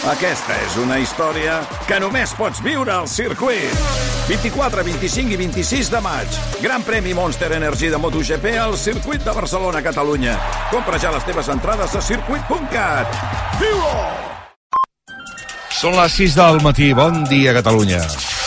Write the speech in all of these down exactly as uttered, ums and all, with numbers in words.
Aquesta és una història que només pots viure al circuit. vint-i-quatre, vint-i-cinc i vint-i-sis de maig. Gran premi Monster Energy de MotoGP al circuit de Barcelona, Catalunya. Compra ja les teves entrades a circuit punt cat. Viu-ho! Són les sis del matí. Bon dia, Catalunya.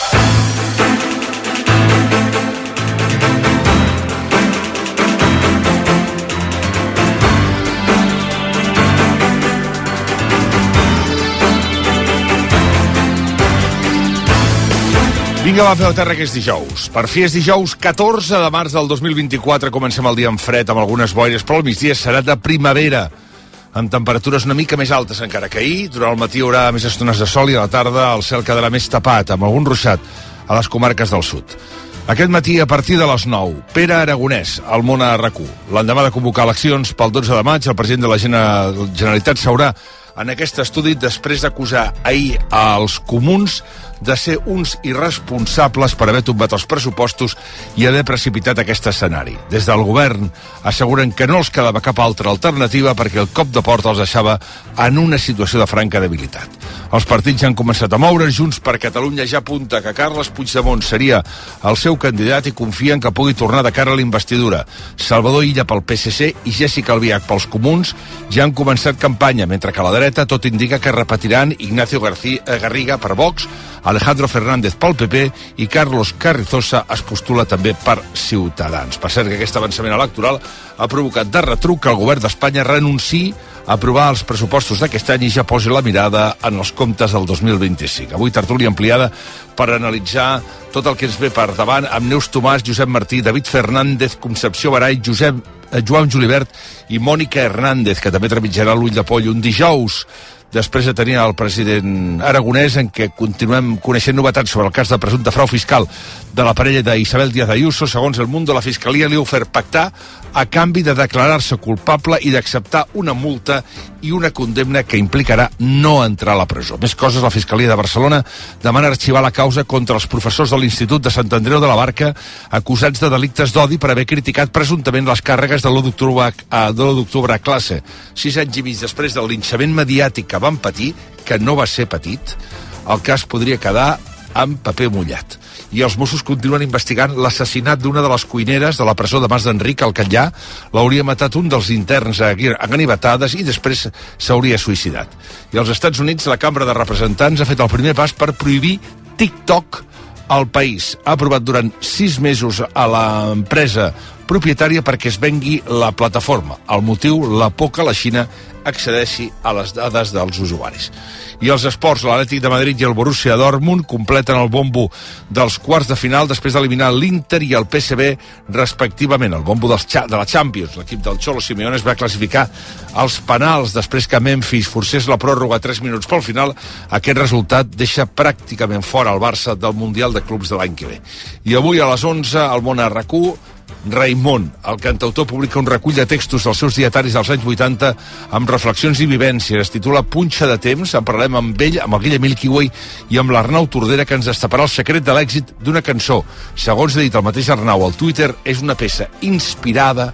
Vinga, va, feu terra, que és dijous. Per fi és dijous, catorze de març del dos mil vint-i-quatre. Comencem el dia en fred, amb algunes boires, però al migdia serà de primavera, amb temperatures una mica més altes encara que ahir. Durant el matí hi haurà més estones de sol i a la tarda el cel quedarà més tapat, amb algun ruixat a les comarques del sud. Aquest matí, a partir de les nou, Pere Aragonès, al Món a RAC u. L'endemà de convocar eleccions pel dotze de maig, el president de la Generalitat s'haurà en aquest estudi després d'acusar ahir als comuns de ser uns irresponsables per haver tombat els pressupostos i haver precipitat aquest escenari. Des del govern asseguren que no els quedava cap altra alternativa perquè el cop de porta els deixava en una situació de franca debilitat. Els partits ja han començat a moure. Junts per Catalunya ja apunta que Carles Puigdemont seria el seu candidat i confien que pugui tornar de cara a la investidura. Salvador Illa pel P S C i Jessica Albiach pels comuns ja han començat campanya, mentre que a la dreta tot indica que repetiran Ignacio García, Garriga per Vox, Alejandro Fernández pel P P i Carlos Carrizosa es postula també per Ciutadans. Per cert, que aquest avançament electoral ha provocat de retruc que el govern d'Espanya renunciï a aprovar els pressupostos d'aquest any i ja posi la mirada en els comptes del dos mil vint-i-cinc. Avui tertúlia ampliada per analitzar tot el que ens ve per davant amb Neus Tomàs, Josep Martí, David Fernández, Concepció Baray, Josep eh, Joan Julibert i Mònica Hernández, que també trepitjarà l'ull de poll un dijous després de tenir el president Aragonès, en què continuem coneixent novetats sobre el cas de presumpte frau fiscal de la parella d'Isabel Díaz Ayuso. Segons El Mundo, la Fiscalia li ha ofert pactar a canvi de declarar-se culpable i d'acceptar una multa i una condemna que implicarà no entrar a la presó. Més coses, la Fiscalia de Barcelona demana arxivar la causa contra els professors de l'Institut de Sant Andreu de la Barca acusats de delictes d'odi per haver criticat presumptament les càrregues de l'u d'octubre a classe. Sis anys i mig després del linxament mediàtic que van patir, que no va ser petit, el cas podria quedar amb paper mullat. I els Mossos continuen investigant l'assassinat d'una de les cuineres de la presó de Mas d'Enric al Catllà. L'hauria matat un dels interns a ganivetades i després s'hauria suïcidat. I als Estats Units, la Cambra de Representants ha fet el primer pas per prohibir TikTok al país. Ha aprovat durant sis mesos a l'empresa propietària perquè es vengui la plataforma. El motiu, la por que la Xina accedeixi a les dades dels usuaris. I els esports, l'Atlètic de Madrid i el Borussia Dortmund completen el bombo dels quarts de final després d'eliminar l'Inter i el P S V respectivament. El bombo dels de la Champions. L'equip del Cholo Simeone es va classificar als penals després que Memphis forcés la pròrroga a tres minuts pel final. Aquest resultat deixa pràcticament fora el Barça del Mundial de Clubs de l'any que ve. I avui a les onze, al Món a RAC u, Raimon, el cantautor, publica un recull de textos dels seus dietaris dels anys vuitanta amb reflexions i vivències. Es titula Punxa de temps. En parlarem amb ell, amb el Guille Milky Way i amb l'Arnau Tordera, que ens destaparà el secret de l'èxit d'una cançó. Segons ha dit el mateix Arnau al Twitter, és una peça inspirada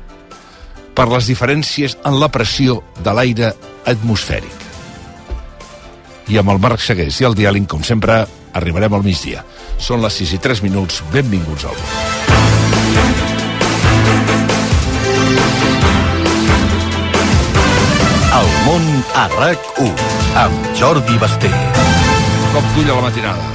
per les diferències en la pressió de l'aire atmosfèric. I amb el Marc Segués i el Diàling, com sempre, arribarem al migdia. Són les sis i tres minuts. Benvinguts al món. El món a RAC u, amb Jordi Basté. Cop d'ull a la matinada.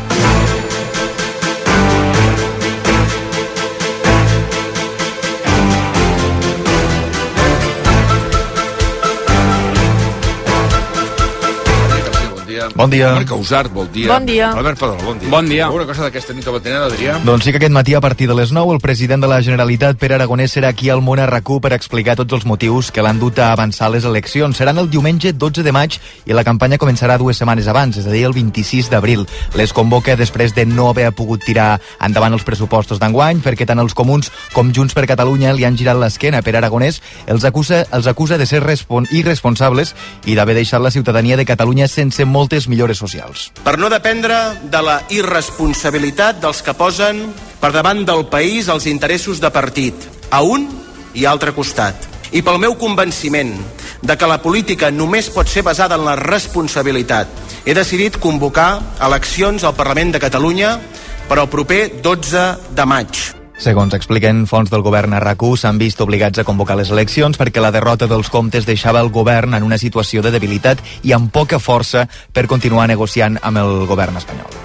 Bon dia. Marc Causart, bon dia. Bon dia. Albert Pedrol, bon dia. Bon dia. Alguna cosa d'aquesta nit a matinada, Adrià? Doncs sí que aquest matí, a partir de les nou, el president de la Generalitat, Pere Aragonès, serà aquí al Món a RAC u per explicar tots els motius que l'han dut a avançar les eleccions. Seran el diumenge dotze de maig i la campanya començarà dues setmanes abans, és a dir, el vint-i-sis d'abril. Les convoca després de no haver pogut tirar endavant els pressupostos d'enguany, perquè tant els comuns com Junts per Catalunya li han girat l'esquena. Pere Aragonès els acusa, els acusa de ser irresponsables i d'haver deixat la ciutadania de Catalunya sense moltes millores socials. Per no dependre de la irresponsabilitat dels que posen per davant del país els interessos de partit, a un i altre costat. I pel meu convenciment de que la política només pot ser basada en la responsabilitat he decidit convocar eleccions al Parlament de Catalunya per al proper dotze de maig. Segons expliquen fonts del govern a RAC u, s'han vist obligats a convocar les eleccions perquè la derrota dels comptes deixava el govern en una situació de debilitat i amb poca força per continuar negociant amb el govern espanyol.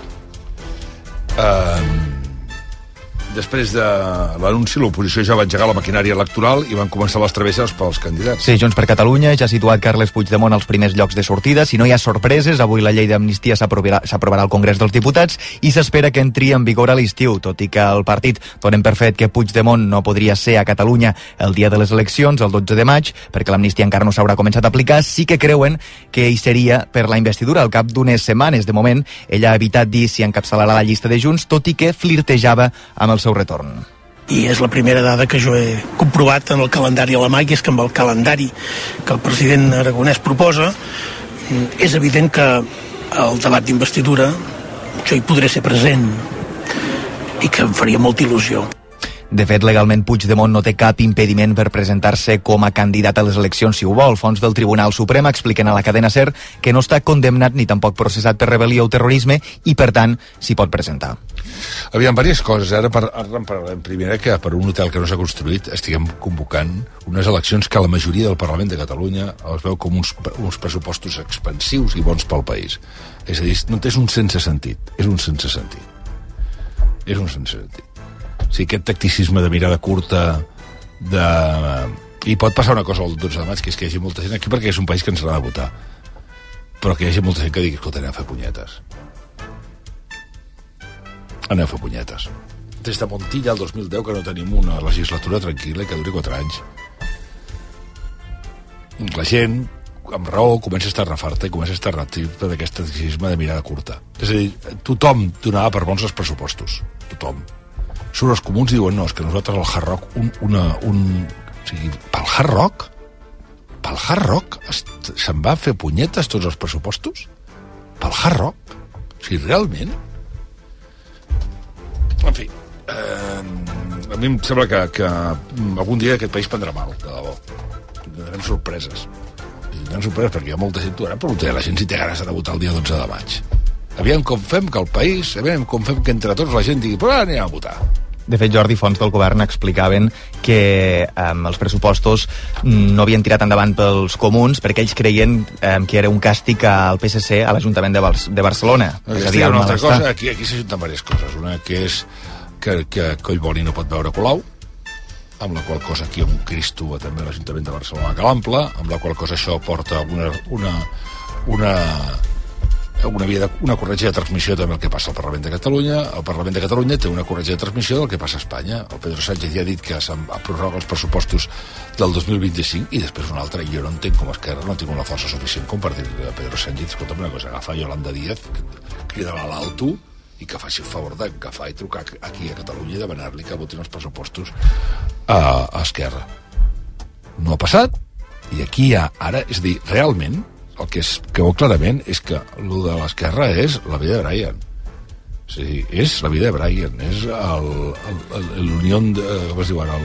Uh, després de l'anunci, l'oposició ja va engegar la maquinària electoral i van començar les travesses pels candidats. Sí, Junts per Catalunya ja ha situat Carles Puigdemont als primers llocs de sortida. Si no hi ha sorpreses, avui la llei d'amnistia s'aprovarà, s'aprovarà al Congrés dels Diputats i s'espera que entri en vigor a l'estiu, tot i que el partit donen per fet que Puigdemont no podria ser a Catalunya el dia de les eleccions, el dotze de maig, perquè l'amnistia encara no s'haurà començat a aplicar. Sí que creuen que hi seria per la investidura al cap d'unes setmanes. De moment, ella ha evitat dir si encapçalarà la llista de Junts, tot i que flirtejava amb el seu retorn. I és la primera dada que jo he comprovat en el calendari alemany, que és que amb el calendari que el president Aragonès proposa és evident que el debat d'investidura jo hi podré ser present i que em faria molta il·lusió. De fet, legalment Puigdemont no té cap impediment per presentar-se com a candidat a les eleccions si ho vol. Fons del Tribunal Suprem expliquen a la cadena SER que no està condemnat ni tampoc processat per rebel·lió o terrorisme i, per tant, s'hi pot presentar. Aviam, diverses coses. Ara, per, ara en parlem. Primera, que per un hotel que no s'ha construït estiguem convocant unes eleccions que la majoria del Parlament de Catalunya els veu com uns, uns pressupostos expansius i bons pel país. És a dir, no és un sense sentit, és un sense sentit. És un sense sentit. O sigui, aquest tacticisme de mirada curta de... I pot passar una cosa el dotze de maig, que és que hi hagi molta gent aquí perquè és un país que ens ha de votar, però que hi hagi molta gent que digui, escolta, anem a fer punyetes. Anem a fer punyetes. Des de Montilla el dos mil deu que no tenim una legislatura tranquil·la i que duri quatre anys. La gent, amb raó, comença a estar refarta i comença a estar retripta d'aquest tacticisme de mirada curta. És a dir, tothom donava per bons els pressupostos. Tothom. Surt els comuns i diuen, no, és que nosaltres al Hard Rock, un, una, un... O sigui, pel Hard Rock? Pel Hard Rock se'n va fer punyetes tots els pressupostos? Pel Hard Rock? O sigui, realment? En fi, eh, a mi em sembla que, que algun dia aquest país prendrà mal, de debò. Tindrem sorpreses. Tindrem sorpreses perquè hi ha molta gent, tu ara preguntaré a la gent si té ganes de votar el dia dotze de maig. Aviam com fem que el país, aviam com fem que entre tots la gent digui, però ara anirem a votar. De fet, Jordi, fonts del govern explicaven que eh, els pressupostos no havien tirat endavant pels comuns perquè ells creien eh, que era un càstig al P S C a l'Ajuntament de, Bar de Barcelona. No, és a dir, una altra cosa, aquí, aquí s'ajunten diverses coses. Una que és que, que Collboni no pot veure Colau, amb la qual cosa aquí hi ha un Cristo també a l'Ajuntament de Barcelona que l'ample, amb la qual cosa això porta una... una, una una, via de, una corretja de transmissió també el que passa al Parlament de Catalunya. El Parlament de Catalunya té una corretja de transmissió del que passa a Espanya. El Pedro Sánchez ja ha dit que se'n prorroga els pressupostos del dos mil vint-i-cinc i després una altra. Jo no entenc com Esquerra no ha tingut la força suficient com per dir a Pedro Sánchez, escolta'm una cosa, agafa Yolanda Díaz, crida-la a l'alto i que faci el favor d'agafar i trucar aquí a Catalunya i demanar-li que votin els pressupostos a, a Esquerra. No ha passat i aquí hi ha ara, és a dir, realment el que, és, que veu clarament és que el de l'Esquerra és la vida de Brian. O sigui, és la vida de Brian, és l'Unió de, com es diu ara,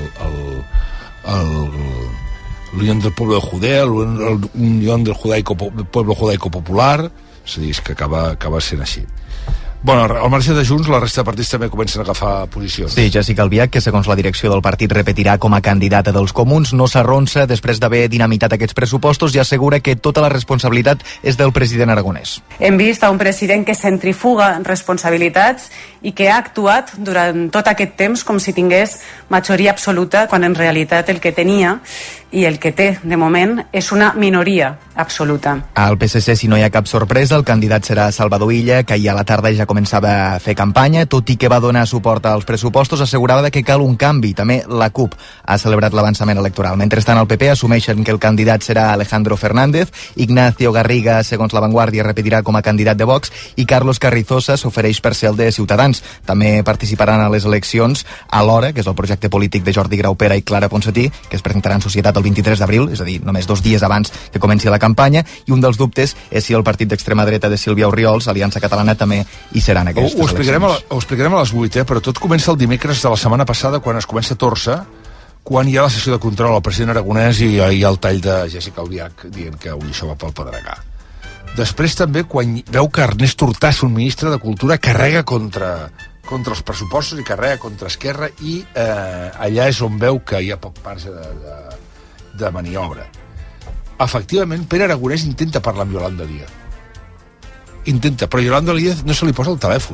l'Unió del Pueblo de Judea, l'Unió del Judaico, Pueblo Judaico Popular, és a dir, és que acaba, acaba sent així. Bueno, al marge de Junts, la resta de partits també comencen a agafar posicions. Sí, Jessica Albiach, que segons la direcció del partit repetirà com a candidata dels comuns, no s'arronsa després d'haver dinamitat aquests pressupostos i assegura que tota la responsabilitat és del president aragonès. Hem vist a un president que centrifuga responsabilitats i que ha actuat durant tot aquest temps com si tingués majoria absoluta, quan en realitat el que tenia i el que té, de moment, és una minoria absoluta. Al P S C, si no hi ha cap sorpresa, el candidat serà Salvador Illa, que ahir a la tarda ja començava a fer campanya, tot i que va donar suport als pressupostos, assegurava que cal un canvi. També la CUP ha celebrat l'avançament electoral. Mentrestant, el P P assumeixen que el candidat serà Alejandro Fernández, Ignacio Garriga, segons La Vanguardia, repetirà com a candidat de Vox, i Carlos Carrizosa s'ofereix per ser el de Ciutadans. També participaran a les eleccions Alhora, que és el projecte polític de Jordi Graupera i Clara Ponsatí, que es presentarà en societat el vint-i-tres d'abril, és a dir, només dos dies abans que comenci la campanya, i un dels dubtes és si el partit d'extrema dreta de Sílvia Orriols, Aliança Catalana, també hi serà en aquestes ho, ho explicarem eleccions. A, ho explicarem a les vuit, eh? Però tot comença el dimecres de la setmana passada, quan es comença a torça, quan hi ha la sessió de control al president Aragonès i hi ha el tall de Jessica Albiach dient que avui això va pel pedregar. Després també, quan veu que Ernest Urtasun, un ministre de Cultura, carrega contra, contra els pressupostos i carrega contra Esquerra, i eh, allà és on veu que hi ha poc marge de, de, de maniobra. Efectivament, Pere Aragonès intenta parlar amb Yolanda Díaz. Intenta, però Yolanda Díaz no se li posa el telèfon.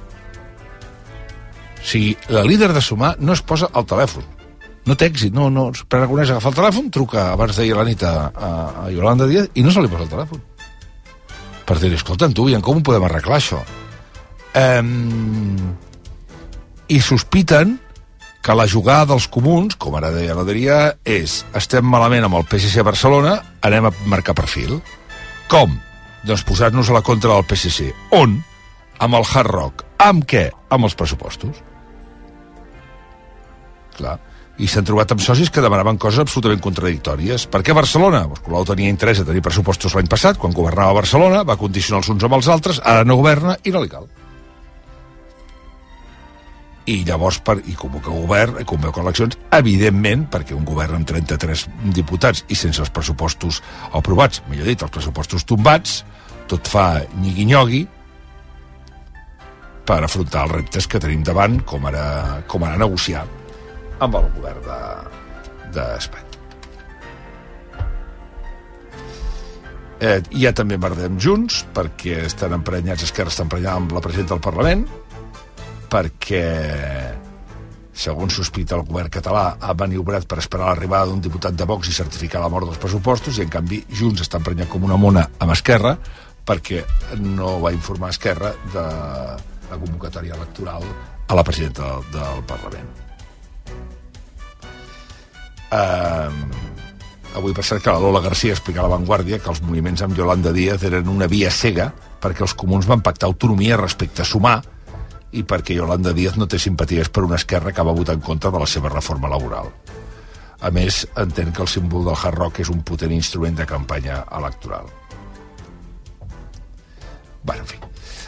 O sigui, la líder de Sumar no es posa al telèfon. No té èxit, no, no. Pere Aragonès agafa el telèfon, truca abans d'ahir a la nit a, a, a Yolanda Díaz i no se li posa el telèfon. Per dir, escolta'm, tu, i com ho podem arreglar, això? Um, I sospiten que la jugada dels comuns, com ara deia l'Adrià, és estem malament amb el P S C a Barcelona, anem a marcar perfil. Com? Doncs posar-nos a la contra del P S C. On? Amb el Hard Rock. Amb què? Amb els pressupostos. Clar. I s'han trobat amb socis que demanaven coses absolutament contradictòries. Per què Barcelona? Pues Colau tenia interès a tenir pressupostos l'any passat, quan governava Barcelona, va condicionar els uns amb els altres, ara no governa i no li cal. I llavors, per, i convoca govern, i convoca eleccions, evidentment, perquè un govern amb trenta-tres diputats i sense els pressupostos aprovats, millor dit, els pressupostos tombats, tot fa nyigui-nyogui per afrontar els reptes que tenim davant, com ara, com ara negociar amb el govern d'Espanya. Eh, hi ha també Mardem Junts, perquè estan emprenyats, Esquerra està emprenyada amb la presidenta del Parlament, perquè, segons sospita el govern català, ha maniobrat per esperar l'arribada d'un diputat de Vox i certificar la mort dels pressupostos, i en canvi Junts està emprenyat com una mona amb Esquerra, perquè no va informar Esquerra de la convocatòria electoral a la presidenta del, del Parlament. Uh, avui per cert que la Lola García explica a La Vanguardia que els moviments amb Yolanda Díaz eren una via cega perquè els comuns van pactar autonomia respecte a Sumar i perquè Yolanda Díaz no té simpaties per una Esquerra que va votar en contra de la seva reforma laboral. A més, entén que el símbol del Hard Rock és un potent instrument de campanya electoral. Bueno, en fi.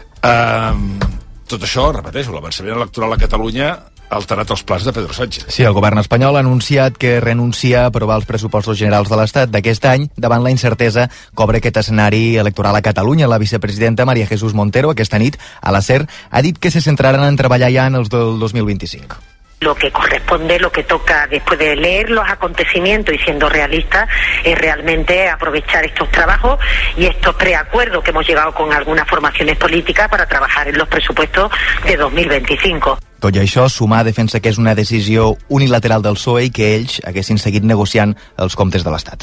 Uh, tot això, repeteixo, l'avançament electoral a Catalunya ha alterat els plans de Pedro Sánchez. Sí, el govern espanyol ha anunciat que renuncia a aprovar els pressupostos generals de l'Estat d'aquest any davant la incertesa que obre aquest escenari electoral a Catalunya. La vicepresidenta María Jesús Montero aquesta nit a la SER ha dit que se centraran en treballar ja en els del dos mil vint-i-cinc. Lo que corresponde, lo que toca después de leer los acontecimientos y siendo realistas es realmente aprovechar estos trabajos y estos preacuerdos que hemos llegado con algunas formaciones políticas para trabajar en los presupuestos de dos mil veinticinco. Tot i això, Sumar defensa que és una decisió unilateral del P S O E i que ells haguessin seguit negociant els comptes de l'Estat.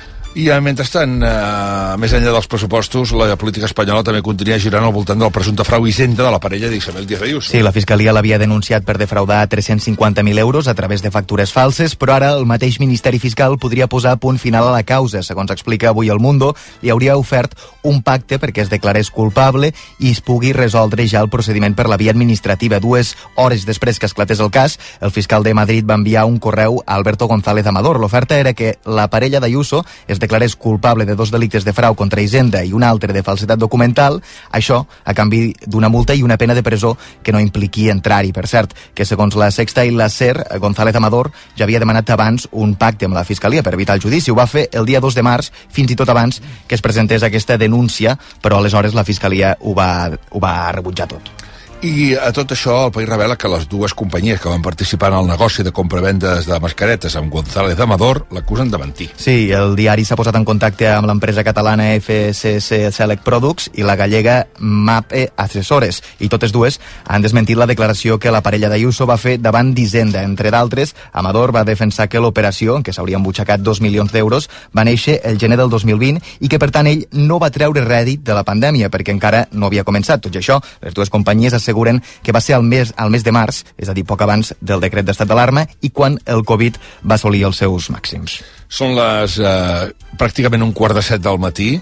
I eh, mentrestant, eh, més enllà dels pressupostos, la política espanyola també continua girant al voltant del presumpte frau Hisenda de la parella d'Isabel Díaz Ayuso. Sí, la Fiscalia l'havia denunciat per defraudar tres-cents cinquanta mil euros a través de factures falses, però ara el mateix Ministeri Fiscal podria posar punt final a la causa. Segons explica avui El Mundo, li hauria ofert un pacte perquè es declarés culpable i es pugui resoldre ja el procediment per la via administrativa. Dues hores després que esclatés el cas, el fiscal de Madrid va enviar un correu a Alberto González Amador. L'oferta era que la parella d'Ayuso es declarés culpable de dos delictes de frau contra Hisenda i un altre de falsedat documental, això a canvi d'una multa i una pena de presó que no impliqui entrar-hi. Per cert, que segons la Sexta i la SER, González Amador ja havia demanat abans un pacte amb la Fiscalia per evitar el judici. Ho va fer el dia dos de març, fins i tot abans que es presentés aquesta denúncia, però aleshores la Fiscalia ho va, ho va rebutjar tot. I a tot això, el País revela que les dues companyies que van participar en el negoci de compravendes de mascaretes amb González Amador l'acusen de mentir. Sí, el diari s'ha posat en contacte amb l'empresa catalana F C C Select Products i la gallega MAPE Accessores, i totes dues han desmentit la declaració que la parella d'Ayuso va fer davant d'Hisenda. Entre d'altres, Amador va defensar que l'operació, en què s'haurien butxacat dos milions d'euros, va néixer el gener del dos mil vint i que, per tant, ell no va treure rèdit de la pandèmia perquè encara no havia començat. Tot i això, les dues companyies asseguren que va ser al mes, al mes de març, és a dir, poc abans del decret d'estat d'alarma i quan el Covid va assolir els seus màxims. Són les eh, pràcticament un quart de set del matí.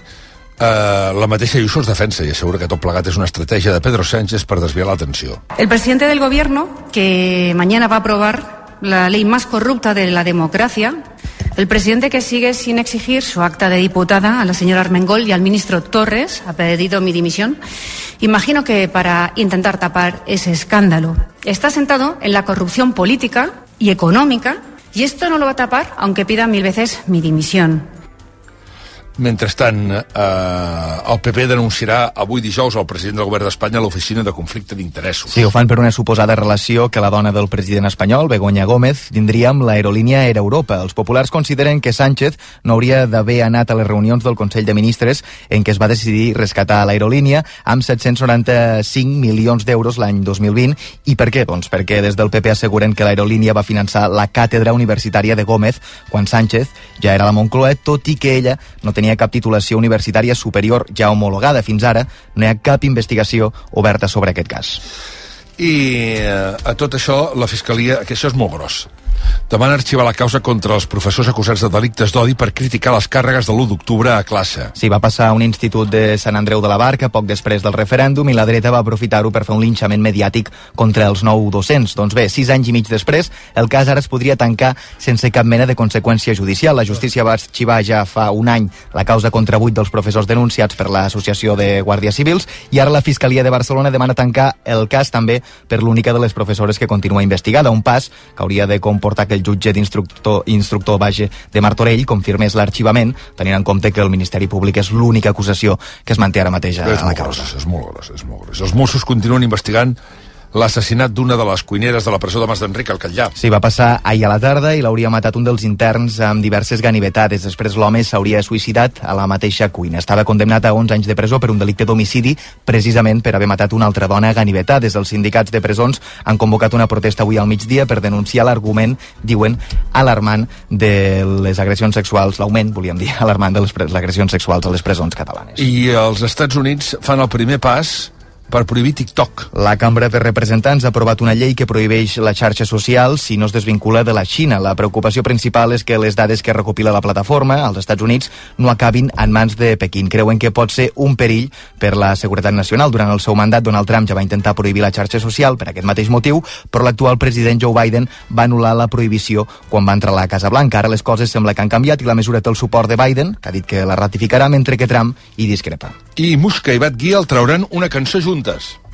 Uh, la mateixa Ayuso es defensa i assegura que tot plegat és una estratègia de Pedro Sánchez per desviar l'atenció. El presidente del gobierno, que mañana va a aprobar la ley más corrupta de la democracia, el presidente que sigue sin exigir su acta de diputada a la señora Armengol y al ministro Torres, ha pedido mi dimisión, imagino que para intentar tapar ese escándalo. Está sentado en la corrupción política y económica y esto no lo va a tapar aunque pida mil veces mi dimisión. Mentrestant, eh, el P P denunciarà avui dijous al president del govern d'Espanya a l'oficina de conflicte d'interessos. Sí, ho fan per una suposada relació que la dona del president espanyol, Begoña Gómez, tindria amb l'aerolínia Air Europa. Els populars consideren que Sánchez no hauria d'haver anat a les reunions del Consell de Ministres en què es va decidir rescatar l'aerolínia amb set-cents noranta-cinc milions d'euros l'any dos mil vint. I per què? Doncs perquè des del P P asseguren que l'aerolínia va finançar la càtedra universitària de Gómez quan Sánchez ja era a la Moncloa, tot i que ella no tenia cap titulació universitària superior ja homologada. Fins ara no hi ha cap investigació oberta sobre aquest cas. I eh, a tot això, la Fiscalia, que això és molt gros, demana arxivar la causa contra els professors acusats de delictes d'odi per criticar les càrregues de l'u d'octubre a classe. Sí, va passar a un institut de Sant Andreu de la Barca poc després del referèndum i la dreta va aprofitar-ho per fer un linxament mediàtic contra els nou docents. Doncs bé, sis anys i mig després, el cas ara es podria tancar sense cap mena de conseqüència judicial. La justícia va arxivar ja fa un any la causa contra vuit dels professors denunciats per l'Associació de Guàrdies Civils i ara la Fiscalia de Barcelona demana tancar el cas també per l'única de les professores que continua investigada, un pas que hauria de comportar que el jutge d'instructor instructor Bage de Martorell confirmés l'arxivament, tenint en compte que el Ministeri Públic és l'única acusació que es manté ara mateix a, a la causa. Gros, és molt gros, és molt gros. Els Mossos continuen investigant l'assassinat d'una de les cuineres de la presó de Mas d'Enric al Catllà. Sí, va passar ahir a la tarda i l'hauria matat un dels interns amb diverses ganivetades. Després l'home s'hauria suïcidat a la mateixa cuina. Estava condemnat a onze anys de presó per un delicte d'homicidi, precisament per haver matat una altra dona a ganivetades. Els sindicats de presons han convocat una protesta avui al migdia per denunciar l'argument, diuen, alarmant de les agressions sexuals, l'augment, volíem dir, alarmant de les, les agressions sexuals a les presons catalanes. I els Estats Units fan el primer pas per prohibir TikTok. La Cambra de Representants ha aprovat una llei que prohibeix la xarxa social si no es desvincula de la Xina. La preocupació principal és que les dades que recopila la plataforma als Estats Units no acabin en mans de Pequín. Creuen que pot ser un perill per la seguretat nacional. Durant el seu mandat, Donald Trump ja va intentar prohibir la xarxa social per aquest mateix motiu, però l'actual president Joe Biden va anul·lar la prohibició quan va entrar a la Casa Blanca. Ara les coses sembla que han canviat i la mesura té el suport de Biden, que ha dit que la ratificarà, mentre que Trump hi discrepa. I Muska i Bad Gyal trauran una cançó juntes.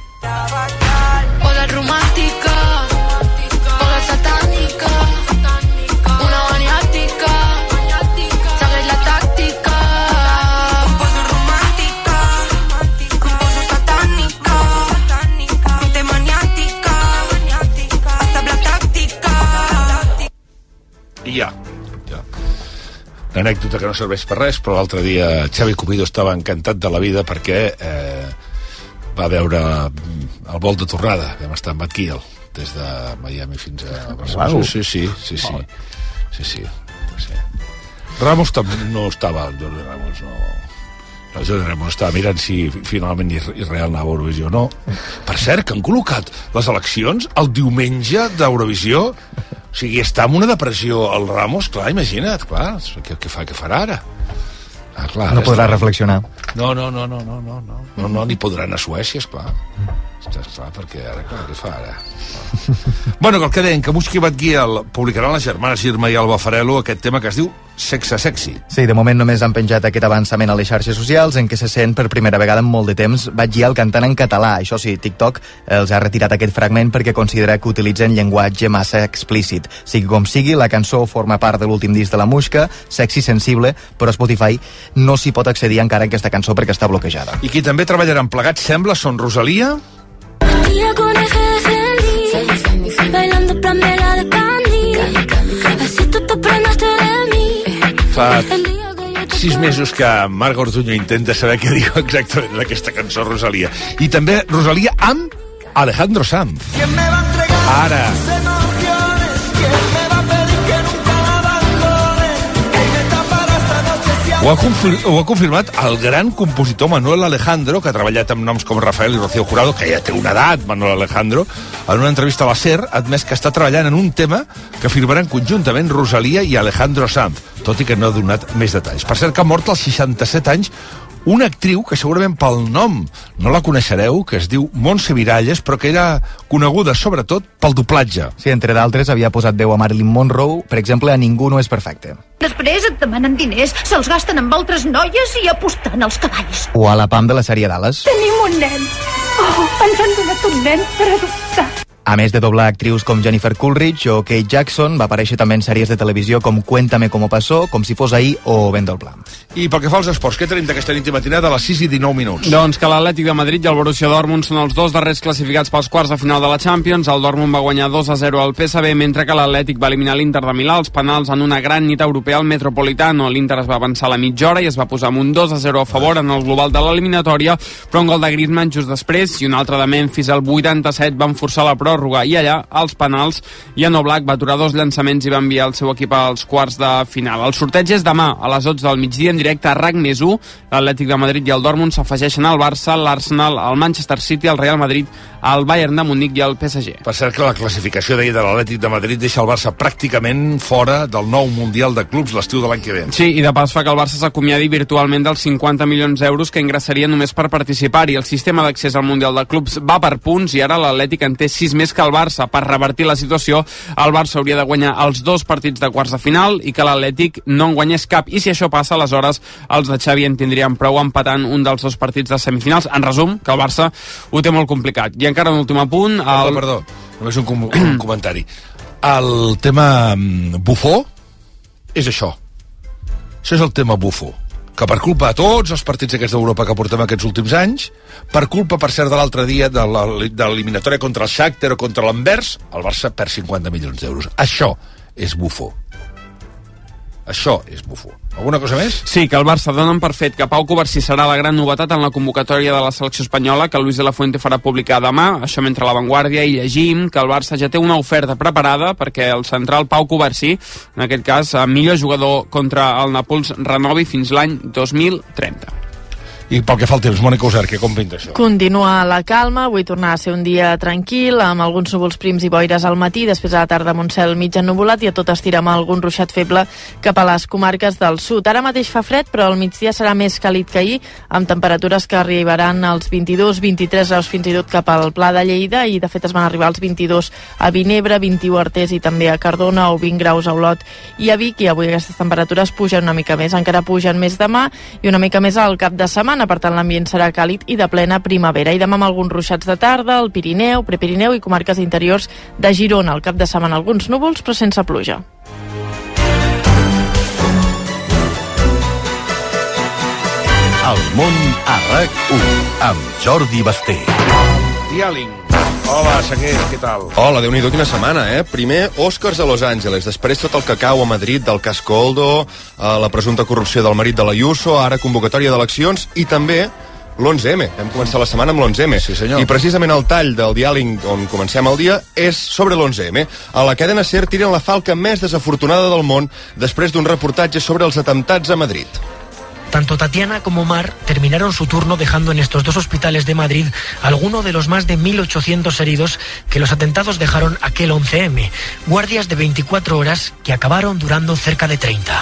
Oda romàntica, oda satànica, una maniàtica, segueix la tàctica. Composo romàntica, composo satànica, mente maniàtica, hasta la tàctica. I ja, ja. Una anècdota que no serveix per res, però l'altre dia Xavi Cupido estava encantat de la vida perquè eh, va veure el vol de tornada. Vam estar amb Bad Gyal des de Miami fins a Barcelona. Wow. Sí, sí, sí, sí. Sí, sí. sí. Ramos també no estava, Jordi Ramos no... No, Jordi Ramos estava mirant si finalment Israel anava a Eurovisió o no. Per cert, que han col·locat les eleccions el diumenge d'Eurovisió. O sigui, està en una depressió el Ramos, clar, imagina't, clar, què, què fa, què farà ara? Ah, clar, no podrà reflexionar. No, no, no, no, no, no, no, no, no, ni podrà anar a Suècia, esclar. Esclar, perquè ara, clar, què fa ara? Bueno, que el que deien, que Muska i Bad Gyal publicaran les germanes Irma i Alba Farello aquest tema que es diu Sexe Sexy. Sí, de moment només han penjat aquest avançament a les xarxes socials en què se sent per primera vegada en molt de temps Bad Gyal cantant en català. Això sí, TikTok els ha retirat aquest fragment perquè considera que utilitzen llenguatge massa explícit. Sigui com sigui, la cançó forma part de l'últim disc de la Muska, Sexy Sensible, però Spotify no s'hi pot accedir encara en aquesta cançó perquè està bloquejada. I qui també treballaran plegats, sembla, són Rosalia... Con eje de Fendi, bailando Pamela de Candy, así tú te prendaste de mí. Fa sis mesos que Marc Ortuño intenta saber què diu exactament d'aquesta cançó, Rosalia. I també Rosalia amb Alejandro Sanz. Ara... Ho ha, confir ho ha confirmat el gran compositor Manuel Alejandro, que ha treballat amb noms com Rafael i Rocío Jurado, que ja té una edat, Manuel Alejandro, en una entrevista a la SER, ha admès que està treballant en un tema que firmaran conjuntament Rosalia i Alejandro Sanz, tot i que no ha donat més detalls. Per cert, que ha mort als seixanta-set anys una actriu que segurament pel nom no la coneixereu, que es diu Montse Miralles, però que era coneguda sobretot pel doblatge. Sí, entre d'altres havia posat veu a Marilyn Monroe, per exemple, a Ningú no és perfecte. Després et demanen diners, se'ls gasten amb altres noies i apostant als cavalls. O a la Pam de la sèrie Dallas. Tenim un nen. Oh, ens han donat un nen per adoptar. A més de doblar actrius com Jennifer Coolidge o Kate Jackson, va aparèixer també en sèries de televisió com Cuéntame cómo pasó, Com si fos ahir o Ben Blanc. I pel que fa als esports, què tenim d'aquesta nit i matinada a les sis i dinou minuts? Doncs que l'Atlètic de Madrid i el Borussia Dortmund són els dos darrers classificats pels quarts de final de la Champions. El Dortmund va guanyar dos a zero al P S V, mentre que l'Atlètic va eliminar l'Inter de Milà als penals en una gran nit europea al Metropolitano. L'Inter es va avançar a la mitja hora i es va posar amb un dos a zero a favor en el global de l'eliminatòria, però un gol de Griezmann just després i un altre de Memphis al vuitanta-set van forçar la pròrroga i allà, als penals, Jan Oblak va aturar dos llançaments i va enviar el seu equip als quarts de final. El sorteig és demà a les dotze del migdia en directe a RAC més u. L'Atlètic de Madrid i el Dortmund s'afegeixen al Barça, l'Arsenal, el Manchester City, el Real Madrid, el Bayern de Munic i el P S G. Per cert que la classificació d'ahir de l'Atlètic de Madrid deixa el Barça pràcticament fora del nou Mundial de Clubs l'estiu de l'any que ve. Sí, i de pas fa que el Barça s'acomiadi virtualment dels cinquanta milions d'euros que ingressaria només per participar-hi. El sistema d'accés al Mundial de Clubs va per punts i ara l'Atlètic en té sis més que el Barça. Per revertir la situació, el Barça hauria de guanyar els dos partits de quarts de final i que l'Atlètic no en guanyés cap. I si això passa, aleshores els de Xavi en tindrien prou empatant un dels dos partits de semifinals. En resum, que el Barça ho té molt complicat. I encara un últim apunt... El... Perdó, perdó, només un, com un comentari. El tema bufó és això. Això és el tema bufó. Que per culpa de tots els partits aquests d'Europa que portem aquests últims anys, per culpa, per cert, de l'altre dia de l'eliminatòria contra el Shakhtar o contra l'Anvers, el Barça perd cinquanta milions d'euros. Això és bufó. Això és bufó. Alguna cosa més? Sí, que el Barça donen per fet que Pau Covarsí serà la gran novetat en la convocatòria de la selecció espanyola que Luis de la Fuente farà publicar demà. Això mentre a La Vanguardia hi llegim que el Barça ja té una oferta preparada perquè el central Pau Covarsí, en aquest cas, millor jugador contra el Nàpols, renovi fins l'any dos mil trenta. I pel que fa al temps, Mònica Usart, com pinta això? Continua la calma, avui tornar a ser un dia tranquil, amb alguns núvols prims i boires al matí, després a la tarda amb un cel mig ennuvolat i a tot estira amb algun ruixat feble cap a les comarques del sud. Ara mateix fa fred, però al migdia serà més càlid que ahir, amb temperatures que arribaran als vint-i-dos vint-i-tres graus fins i tot cap al Pla de Lleida, i de fet es van arribar als vint-i-dos a Vinebre, vint-i-u a Artés i també a Cardona, o vint graus a Olot i a Vic, i avui aquestes temperatures pugen una mica més, encara pugen més demà i una mica més al cap de setmana. Per tant, l'ambient serà càlid i de plena primavera. I demà amb alguns ruixats de tarda, al Pirineu, Prepirineu i comarques interiors de Girona. Al cap de setmana alguns núvols, però sense pluja. El món a RAC u amb Jordi Basté. Diàling. Hola, Seguer, què tal? Hola, Déu-n'hi-do, quina setmana, eh? Primer, Oscars a Los Angeles, després tot el cacau a Madrid del cas Coldo, eh, la presumpta corrupció del marit de l'Ayuso, ara convocatòria d'eleccions i també l'onze eme. Hem començat la setmana amb l'onze eme. Sí, senyor. I precisament el tall del diàleg on comencem el dia és sobre l'onze eme. A la cadena SER tiren la falca més desafortunada del món després d'un reportatge sobre els atemptats a Madrid. Tanto Tatiana como Omar terminaron su turno dejando en estos dos hospitales de Madrid alguno de los más de mil ochocientos heridos que los atentados dejaron aquel once eme. Guardias de veinticuatro horas que acabaron durando cerca de treinta.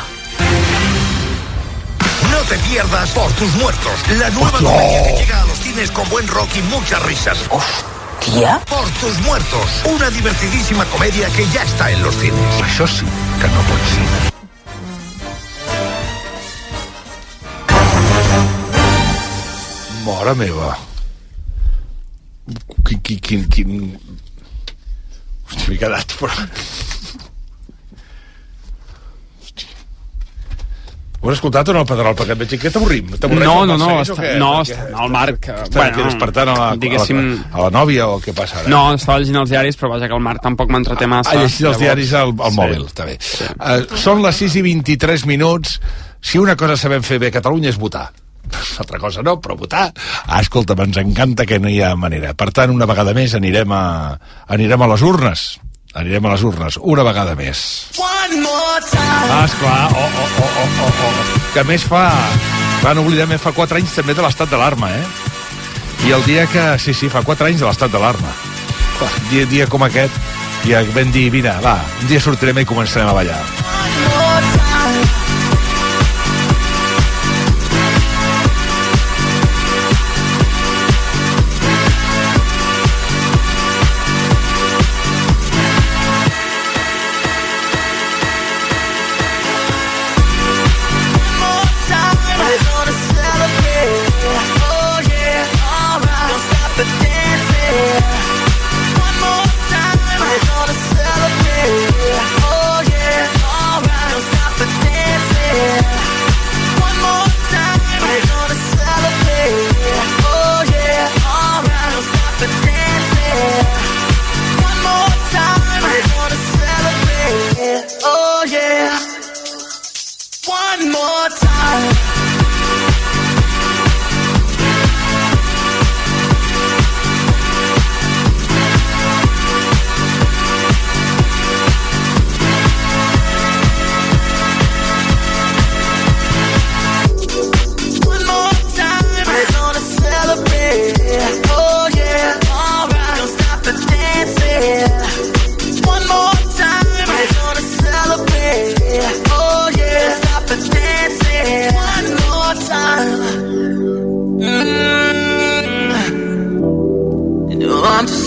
No te pierdas Por tus muertos, la nueva ¡Hostia! comedia que llega a los cines con buen rock y muchas risas. Hòstia! Por tus muertos, una divertidísima comedia que ya está en los cines. Això sí que no pot ser. Mare meva. Quin, quin, quin, quin... Hòstia, m'he quedat, però... Hòstia. Ho has escoltat o no, Pedrol? Perquè et veig que t'avorrim. No, no, no, està, no, està, no, el Marc... Està bueno, aquí despertant a la, diguéssim... a, la, a la nòvia o què passa ara? No, estava llegint els diaris, però vaja que el Marc tampoc m'entreté massa. Ah, llegint els diaris al, al sí. mòbil, està bé. Sí. Uh, són les sis i vint-i-tres minuts. Si una cosa sabem fer bé a Catalunya és votar. Altra cosa no, però votar, ah, escolta, ens encanta que no hi ha manera. Per tant, una vegada més anirem a, anirem a les urnes. Anirem a les urnes, una vegada més. Ah, esclar, oh, oh, oh, oh, oh, oh. Que més fa, clar, no oblidem, fa quatre anys també de l'estat d'alarma, eh? I el dia que, sí, sí, fa quatre anys de l'estat d'alarma. Dia, dia com aquest, ja vam dir, mira, va, un dia sortirem i començarem a ballar.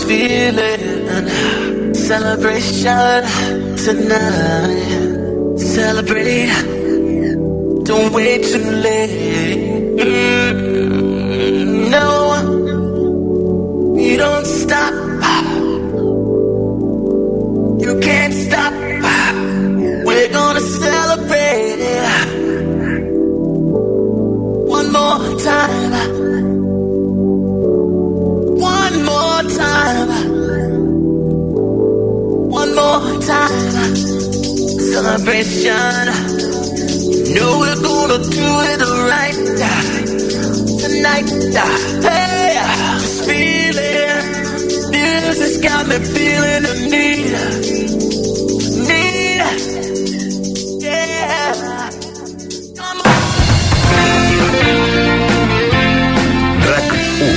feeling. Celebration tonight. Celebrate. Don't wait too late. Mm, no, you don't stop. You can't stop. We're gonna celebrate one more time. One more time. One more time. Celebration. You know we're gonna do it right tonight. Hey, just feel it. This has got me feeling the need. Need. Yeah. Come on. RAC u.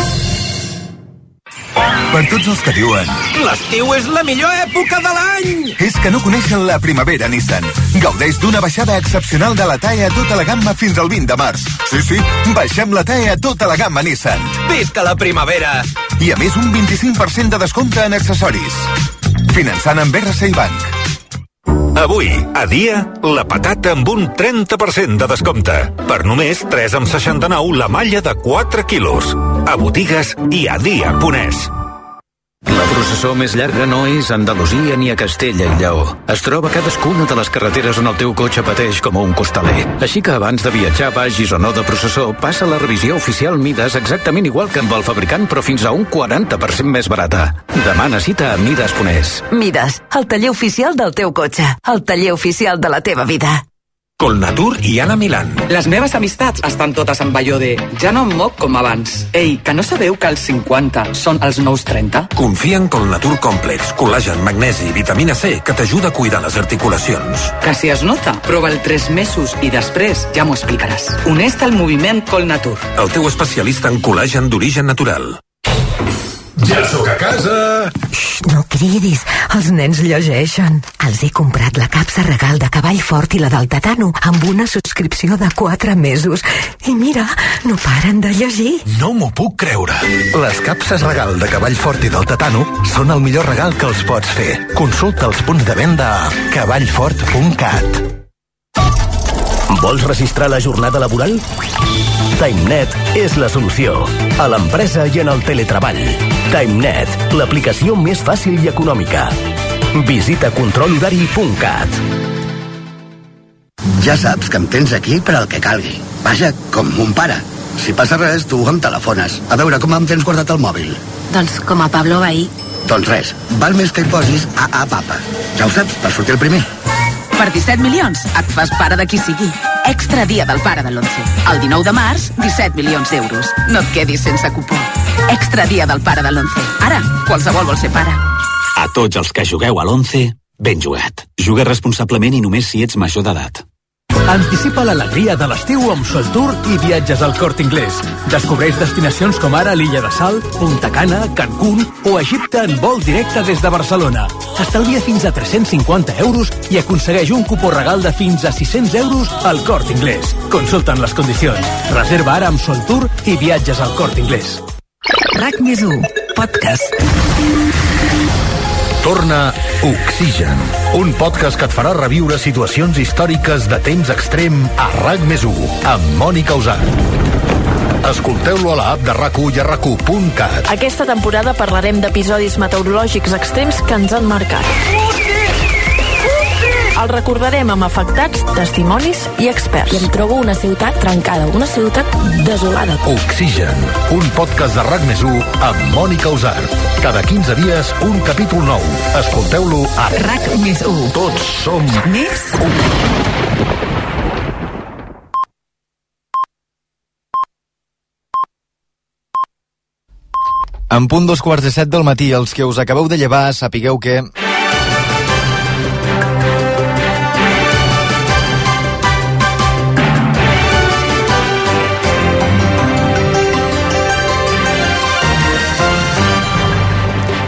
Per tots els que diuen l'estiu és la millor època de l'any! És que no coneixen la primavera Nissan. Gaudeix d'una baixada excepcional de la T A E a tota la gamma fins al vint de març. Sí, sí, baixem la T A E a tota la gamma Nissan. Visca la primavera! I a més un vint-i-cinc per cent de descompte en accessoris. Finançant amb R C I Bank. Avui, a dia, la patata amb un trenta per cent de descompte. Per només tres coma seixanta-nou la malla de quatre quilos. A botigues i a dia punt es. La processó més llarga no és a Andalusia ni a Castella i Lleó. Es troba a cadascuna de les carreteres on el teu cotxe pateix com un costaler. Així que abans de viatjar, vagis o no de processó, passa la revisió oficial Midas exactament igual que amb el fabricant, però fins a un quaranta per cent més barata. Demana cita a midas punt es. Midas, el taller oficial del teu cotxe. El taller oficial de la teva vida. Colnatur i Anna Milán. Les meves amistats estan totes amb allò de ja no em moc com abans. Ei, que no sabeu que els cinquanta són els nous trenta? Confia en Colnatur Complex, col·lagen, magnesi i vitamina C que t'ajuda a cuidar les articulacions. Que si es nota, prova'l tres mesos i després ja m'ho explicaràs. Uneix-te al moviment Colnatur. El teu especialista en col·lagen d'origen natural. Ja sóc a casa! Xxt, no cridis, els nens llegeixen. Els he comprat la capsa regal de Cavall Fort i la del Tatano amb una subscripció de quatre mesos. I mira, no paren de llegir. No m'ho puc creure. Les capses regal de Cavall Fort i del Tatano són el millor regal que els pots fer. Consulta els punts de venda a cavallfort punt cat. Vols registrar la jornada laboral? TimeNet és la solució. A l'empresa i en el teletreball. TimeNet, l'aplicació més fàcil i econòmica. Visita control horari punt cat. Ja saps que em tens aquí per al que calgui. Vaja, com mon pare. Si passa res, tu em telefones. A veure, com em tens guardat el mòbil? Doncs com a Pablo Bahí. Doncs res, val més que hi posis A A Papa. Ja ho saps, per sortir el primer. Per disset milions et fas pare de qui sigui. Extra dia del pare de l'onze. El dinou de març, disset milions d'euros. No et quedis sense cupó. Extra dia del pare de l'onze. Ara, qualsevol vol ser pare. A tots els que jugueu a l'onze, ben jugat. Juga responsablement i només si ets major d'edat. Anticipa l'alegria de l'estiu amb Soltour i viatges al Corte Inglés. Descobreix destinacions com ara l'Illa de Sal, Punta Cana, Cancún o Egipte en vol directe des de Barcelona. Estalvia fins a tres-cents cinquanta euros i aconsegueix un cupó regal de fins a sis-cents euros al Corte Inglés. Consulta'n les condicions. Reserva ara amb Soltour i viatges al Corte Inglés. RAC més u, podcast. Torna Oxigen, un podcast que et farà reviure situacions històriques de temps extrem a RAC més u, amb Mònica Usar. Escolteu-lo a l'app de RAC u i a rac u punt cat. Aquesta temporada parlarem d'episodis meteorològics extrems que ens han marcat. El recordarem amb afectats, testimonis i experts. I em trobo una ciutat trencada, una ciutat desolada. Oxigen, un podcast de RAC més u amb Mònica Usar. Cada quinze dies, un capítol nou. Escolteu-lo a RAC més u. Tots som més u. En punt dos quarts de set del matí, els que us acabeu de llevar, sapigueu que...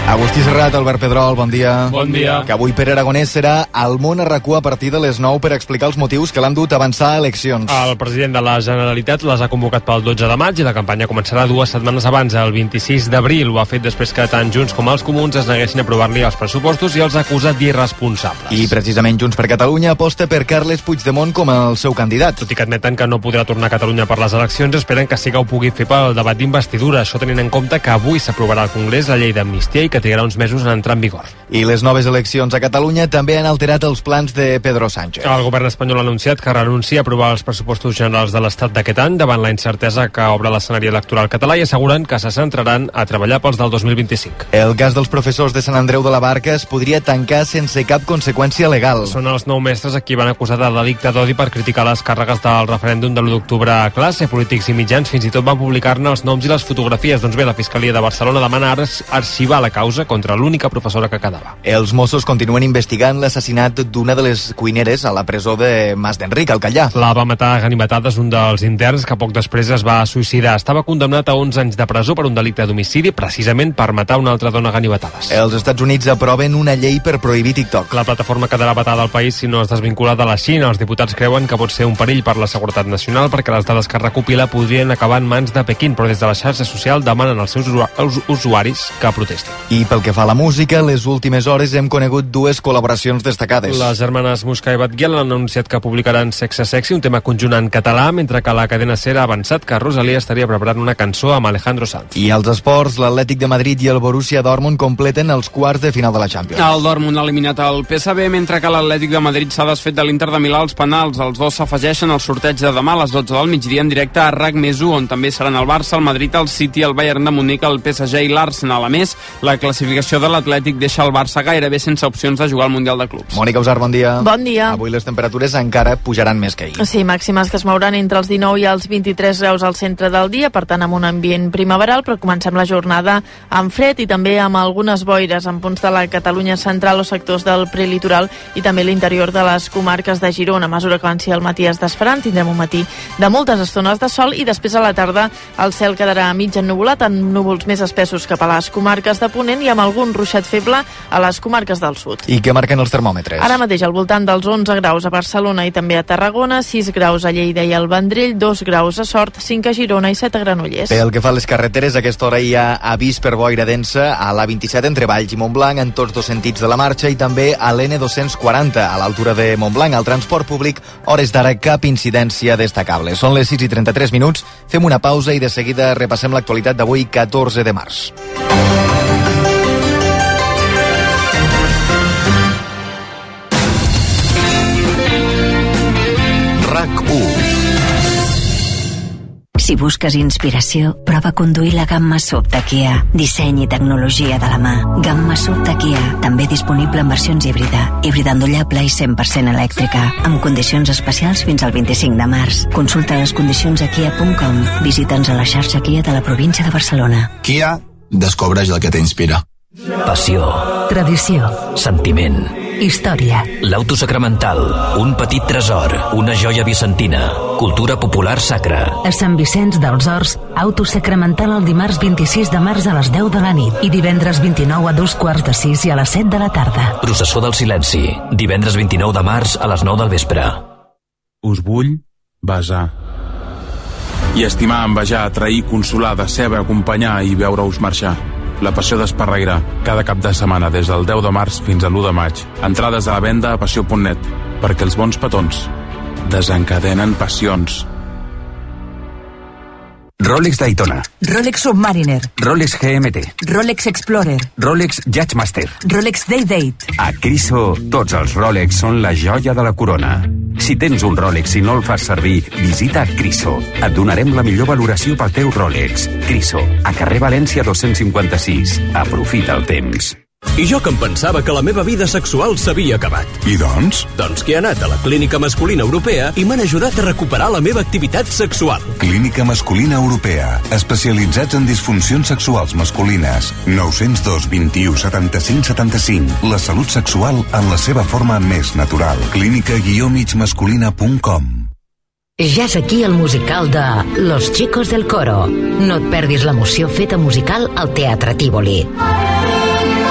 Agustí Serrat, Albert Pedrol, bon dia. Bon dia. Que avui Pere Aragonès serà al món a RAC u a partir de les nou per explicar els motius que l'han dut a avançar a eleccions. El president de la Generalitat les ha convocat pel dotze de maig i la campanya començarà dues setmanes abans, el vint-i-sis d'abril. Ho ha fet després que tant Junts com els Comuns es neguessin a aprovar-li els pressupostos i els ha acusat d'irresponsables. I precisament Junts per Catalunya aposta per Carles Puigdemont com el seu candidat. Tot i que admeten que no podrà tornar a Catalunya per les eleccions, esperen que sí que ho pugui fer pel debat d'investidura. Això tenint en compte que avui s'aprovarà al Congrés la llei d'amnistia i que trigarà uns mesos en entrar en vigor. I les noves eleccions a Catalunya també han alterat els plans de Pedro Sánchez. El govern espanyol ha anunciat que renuncia a aprovar els pressupostos generals de l'Estat d'aquest any davant la incertesa que obre l'escenari electoral català i asseguren que se centraran a treballar pels del dos mil vint-i-cinc. El cas dels professors de Sant Andreu de la Barca es podria tancar sense cap conseqüència legal. Són els nou mestres a qui van acusar de delicte d'odi per criticar les càrregues del referèndum de l'u d'octubre a classe. Polítics i mitjans fins i tot van publicar-ne els noms i les fotografies. Doncs bé, la Fiscalia de Barcelona demana arxivar la causa contra l'única professora que quedava. Els Mossos continuen investigant l'assassinat d'una de les cuineres a la presó de Mas d'Enric, al Callà. La va matar a ganivetades un dels interns que poc després es va suïcidar. Estava condemnat a onze anys de presó per un delicte d'homicidi, precisament per matar una altra dona a ganivetades. Els Estats Units aproven una llei per prohibir TikTok. La plataforma quedarà vetada al país si no es desvincula de la Xina. Els diputats creuen que pot ser un perill per la seguretat nacional perquè les dades que recopila podrien acabar en mans de Pequín, però des de la xarxa social demanen als seus usuaris que protestin. I pel que fa a la música, les últimes hores hem conegut dues col·laboracions destacades. Les germanes Musca i Batguiel han anunciat que publicaran Sexe Sexy, un tema conjunt en català, mentre que la cadena SER ha avançat que Rosalía estaria preparant una cançó amb Alejandro Sanz. I als esports, l'Atlètic de Madrid i el Borussia Dortmund completen els quarts de final de la Champions. El Dortmund ha eliminat el P S V, mentre que l'Atlètic de Madrid s'ha desfet de l'Inter de Milà als penals. Els dos s'afegeixen al sorteig de demà a les dotze del migdia en directe a RAC més u, on també seran el Barça, el Madrid, el City, el Bayern de Múnich, el P S G i l'Arsenal. A més, la classificació de l'Atlètic deixa el Barça gairebé sense opcions de jugar al Mundial de Clubs. Mònica Usar, bon dia. Bon dia. Avui les temperatures encara pujaran més que ahir. Sí, màximes que es mouran entre els dinou i els vint-i-tres graus al centre del dia, per tant amb un ambient primaveral, però comencem la jornada amb fred i també amb algunes boires en punts de la Catalunya central o sectors del prelitoral i també l'interior de les comarques de Girona. A mesura que avanci el matí es desfaran, tindrem un matí de moltes estones de sol i després a la tarda el cel quedarà mig ennuvolat amb núvols més espessos cap a les comarques de Ponent i amb algun ruixat feble a les comarques del sud. I què marquen els termòmetres? Ara mateix al voltant dels onze graus a Barcelona i també a Tarragona, sis graus a Lleida i al Vendrell, dos graus a Sort, cinc a Girona i set a Granollers. Pel que fa a les carreteres, a aquesta hora hi ha avís per boira densa a l'A vint-i-set entre Valls i Montblanc en tots dos sentits de la marxa i també a l'N dos-cents quaranta a l'altura de Montblanc. Al transport públic, hores d'ara cap incidència destacable. Són les sis i trenta-tres minuts, fem una pausa i de seguida repassem l'actualitat d'avui, catorze de març. RAC u. Si busques inspiració, prova a conduir la gamma S U V de Kia. Disseny i tecnologia de la mà. Gamma S U V de Kia, també disponible en versions híbrida, híbrida endollable i cent per cent elèctrica, amb condicions especials fins al vint-i-cinc de març. Consulta les condicions a kia punt com. Visita'ns a la xarxa Kia de la província de Barcelona. Kia, descobreix el que t'inspira. Passió. Tradició. Sentiment. Història. L'auto sacramental. Un petit tresor. Una joia vicentina. Cultura popular sacra. A Sant Vicenç dels Horts, auto sacramental el dimarts vint-i-sis de març a les deu de la nit i divendres vint-i-nou a dos quarts de sis i a les set de la tarda. Processó del silenci. Divendres vint-i-nou de març a les nou del vespre. Us vull besar. I estimar, envejar, atrair, consolar, decebre, acompanyar i veure-us marxar. La passió d'Esparreguera, cada cap de setmana des del deu de març fins a l'u de maig. Entrades a la venda a passió punt net, perquè els bons petons desencadenen passions. Rolex Daytona, Rolex Submariner, Rolex G M T, Rolex Explorer, Rolex Judgemaster. Rolex Day-Date. A Criso, tots els Rolex són la joia de la corona. Si tens un Rolex i no el fas servir, visita Criso. Et donarem la millor valoració pel teu Rolex. Criso, a carrer València dos-cents cinquanta-sis. Aprofita el temps. I jo que em pensava que la meva vida sexual s'havia acabat. I doncs? Doncs que he anat a la Clínica Masculina Europea i m'han ajudat a recuperar la meva activitat sexual. Clínica Masculina Europea, especialitzats en disfuncions sexuals masculines. nou zero dos, vint-i-u, setanta-cinc, setanta-cinc. La salut sexual en la seva forma més natural. clínica guió mig masculina punt com. Ja és aquí el musical de Los Chicos del Coro. No et perdis l'emoció feta musical al Teatre Tívoli.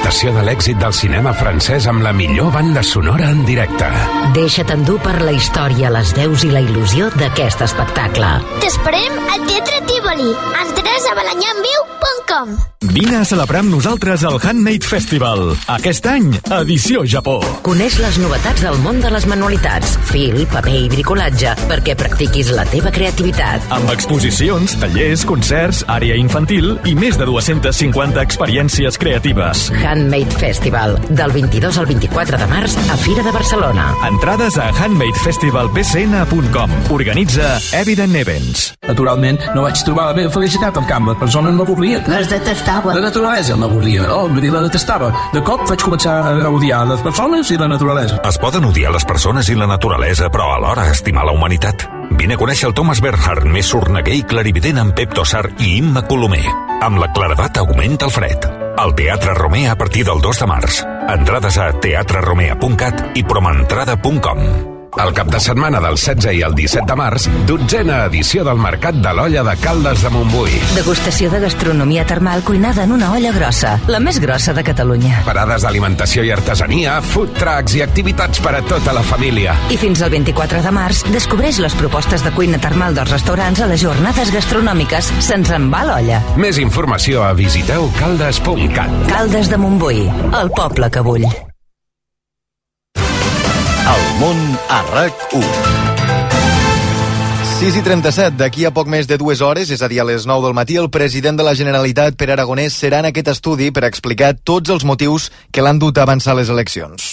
manifestació de l'èxit del cinema francès amb la millor banda sonora en directe. Deixa't endur per la història, les veus i la il·lusió d'aquest espectacle. T'esperem al Teatre Tívoli. Entraràs a balanyamviu punt com. Vine a celebrar amb nosaltres el Handmade Festival. Aquest any, edició Japó. Coneix les novetats del món de les manualitats, fil, paper i bricolatge, perquè practiquis la teva creativitat. Amb exposicions, tallers, concerts, àrea infantil i més de dues-centes cinquanta experiències creatives. Handmade Festival, del vint-i-dos al vint-i-quatre de març a Fira de Barcelona. Entrades a handmade festival b c n punt com. Organitza Evident Events. Naturalment, no vaig trobar la meva felicitat al camp. Les persones m'avorrien. Les detestava. La naturalesa m'avorria. Oh, vull dir, la detestava. De cop vaig començar a odiar les persones i la naturalesa. Es poden odiar les persones i la naturalesa, però alhora estimar la humanitat. Vine a conèixer el Thomas Bernhard, més sorneguer i clarivident amb Pep Tossar i Imma Colomer. Amb la claredat augmenta el fred. Al Teatre Romea a partir del dos de març. Entrades a teatre romea punt cat i promentrada punt com. El cap de setmana del setze i el disset de març, dotzena edició del Mercat de l'Olla de Caldes de Montbui. Degustació de gastronomia termal cuinada en una olla grossa, la més grossa de Catalunya. Parades d'alimentació i artesania, food trucks i activitats per a tota la família. I fins al vint-i-quatre de març, descobreix les propostes de cuina termal dels restaurants a les jornades gastronòmiques. Se'ns en va l'olla. Més informació a visiteu caldes punt cat. Caldes de Montbui, el poble que vull. El món a RAC u. sis i trenta-set, d'aquí a poc més de dues hores, és a dir, a les nou del matí, el president de la Generalitat, Pere Aragonès, serà en aquest estudi per explicar tots els motius que l'han dut a avançar les eleccions.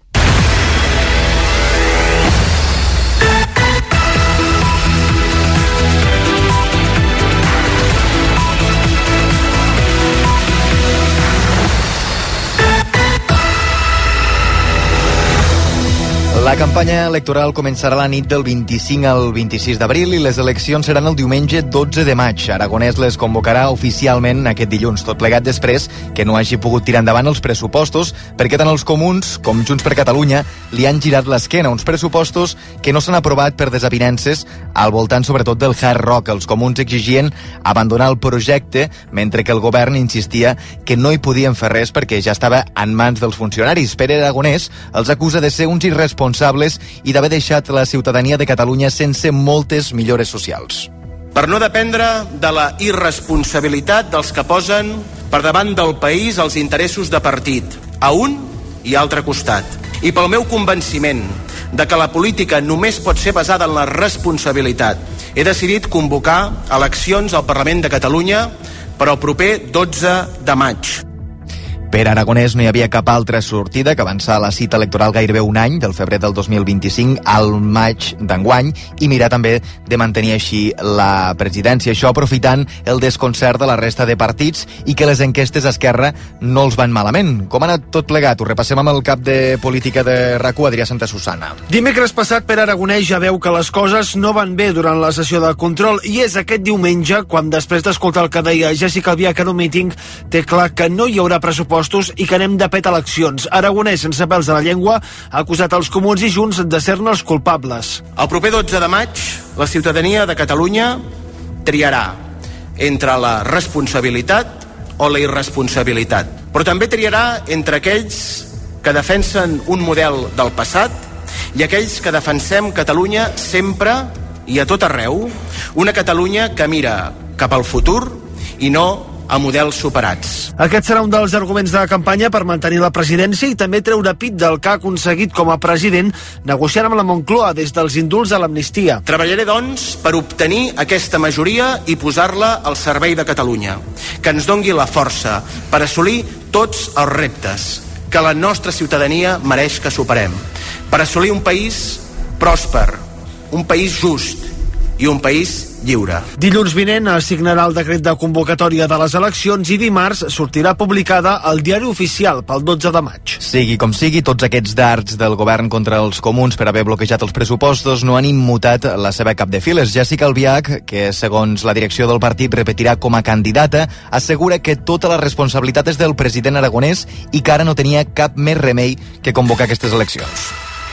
La campanya electoral començarà la nit del vint-i-cinc al vint-i-sis d'abril i les eleccions seran el diumenge dotze de maig. Aragonès les convocarà oficialment aquest dilluns, tot plegat després que no hagi pogut tirar endavant els pressupostos perquè tant els comuns com Junts per Catalunya li han girat l'esquena. Uns pressupostos que no s'han aprovat per desavinences al voltant sobretot del Hard Rock. Els comuns exigien abandonar el projecte mentre que el govern insistia que no hi podien fer res perquè ja estava en mans dels funcionaris. Pere Aragonès els acusa de ser uns irresponsables i d'haver deixat la ciutadania de Catalunya sense moltes millores socials. Per no dependre de la irresponsabilitat dels que posen per davant del país els interessos de partit, a un i altre costat. I pel meu convenciment de que la política només pot ser basada en la responsabilitat, he decidit convocar eleccions al Parlament de Catalunya per al proper dotze de maig. Per Aragonès no hi havia cap altra sortida que avançar la cita electoral gairebé un any, del febrer del dos mil vint-i-cinc al maig d'enguany, i mirar també de mantenir així la presidència. Això aprofitant el desconcert de la resta de partits i que les enquestes a Esquerra no els van malament. Com ha anat tot plegat? Ho repassem amb el cap de política de RAC u, Adrià Santa Susana. Dimecres passat, Per Aragonès ja veu que les coses no van bé durant la sessió de control i és aquest diumenge quan, després d'escoltar el que deia Jessica Albiach en un míting, té clar que no hi haurà pressupost i que anem de pet a eleccions. Aragonès, sense pèls a la llengua, ha acusat els comuns i Junts de ser-ne els culpables. El proper dotze de maig, la ciutadania de Catalunya triarà entre la responsabilitat o la irresponsabilitat. Però també triarà entre aquells que defensen un model del passat i aquells que defensem Catalunya sempre i a tot arreu, una Catalunya que mira cap al futur i no a models superats. Aquest serà un dels arguments de la campanya per mantenir la presidència i també treure pit del que ha aconseguit com a president negociant amb la Moncloa des dels indults a l'amnistia. Treballaré, doncs, per obtenir aquesta majoria i posar-la al servei de Catalunya, que ens dongui la força per assolir tots els reptes que la nostra ciutadania mereix que superem, per assolir un país pròsper, un país just i un país lliure. Dilluns vinent es signarà el decret de convocatòria de les eleccions i dimarts sortirà publicada al diari oficial pel dotze de maig. Sigui com sigui, tots aquests dards del govern contra els comuns per haver bloquejat els pressupostos no han immutat la seva cap de files. Jessica Albiach, que segons la direcció del partit repetirà com a candidata, assegura que tota la responsabilitat és del president Aragonès i que ara no tenia cap més remei que convocar aquestes eleccions.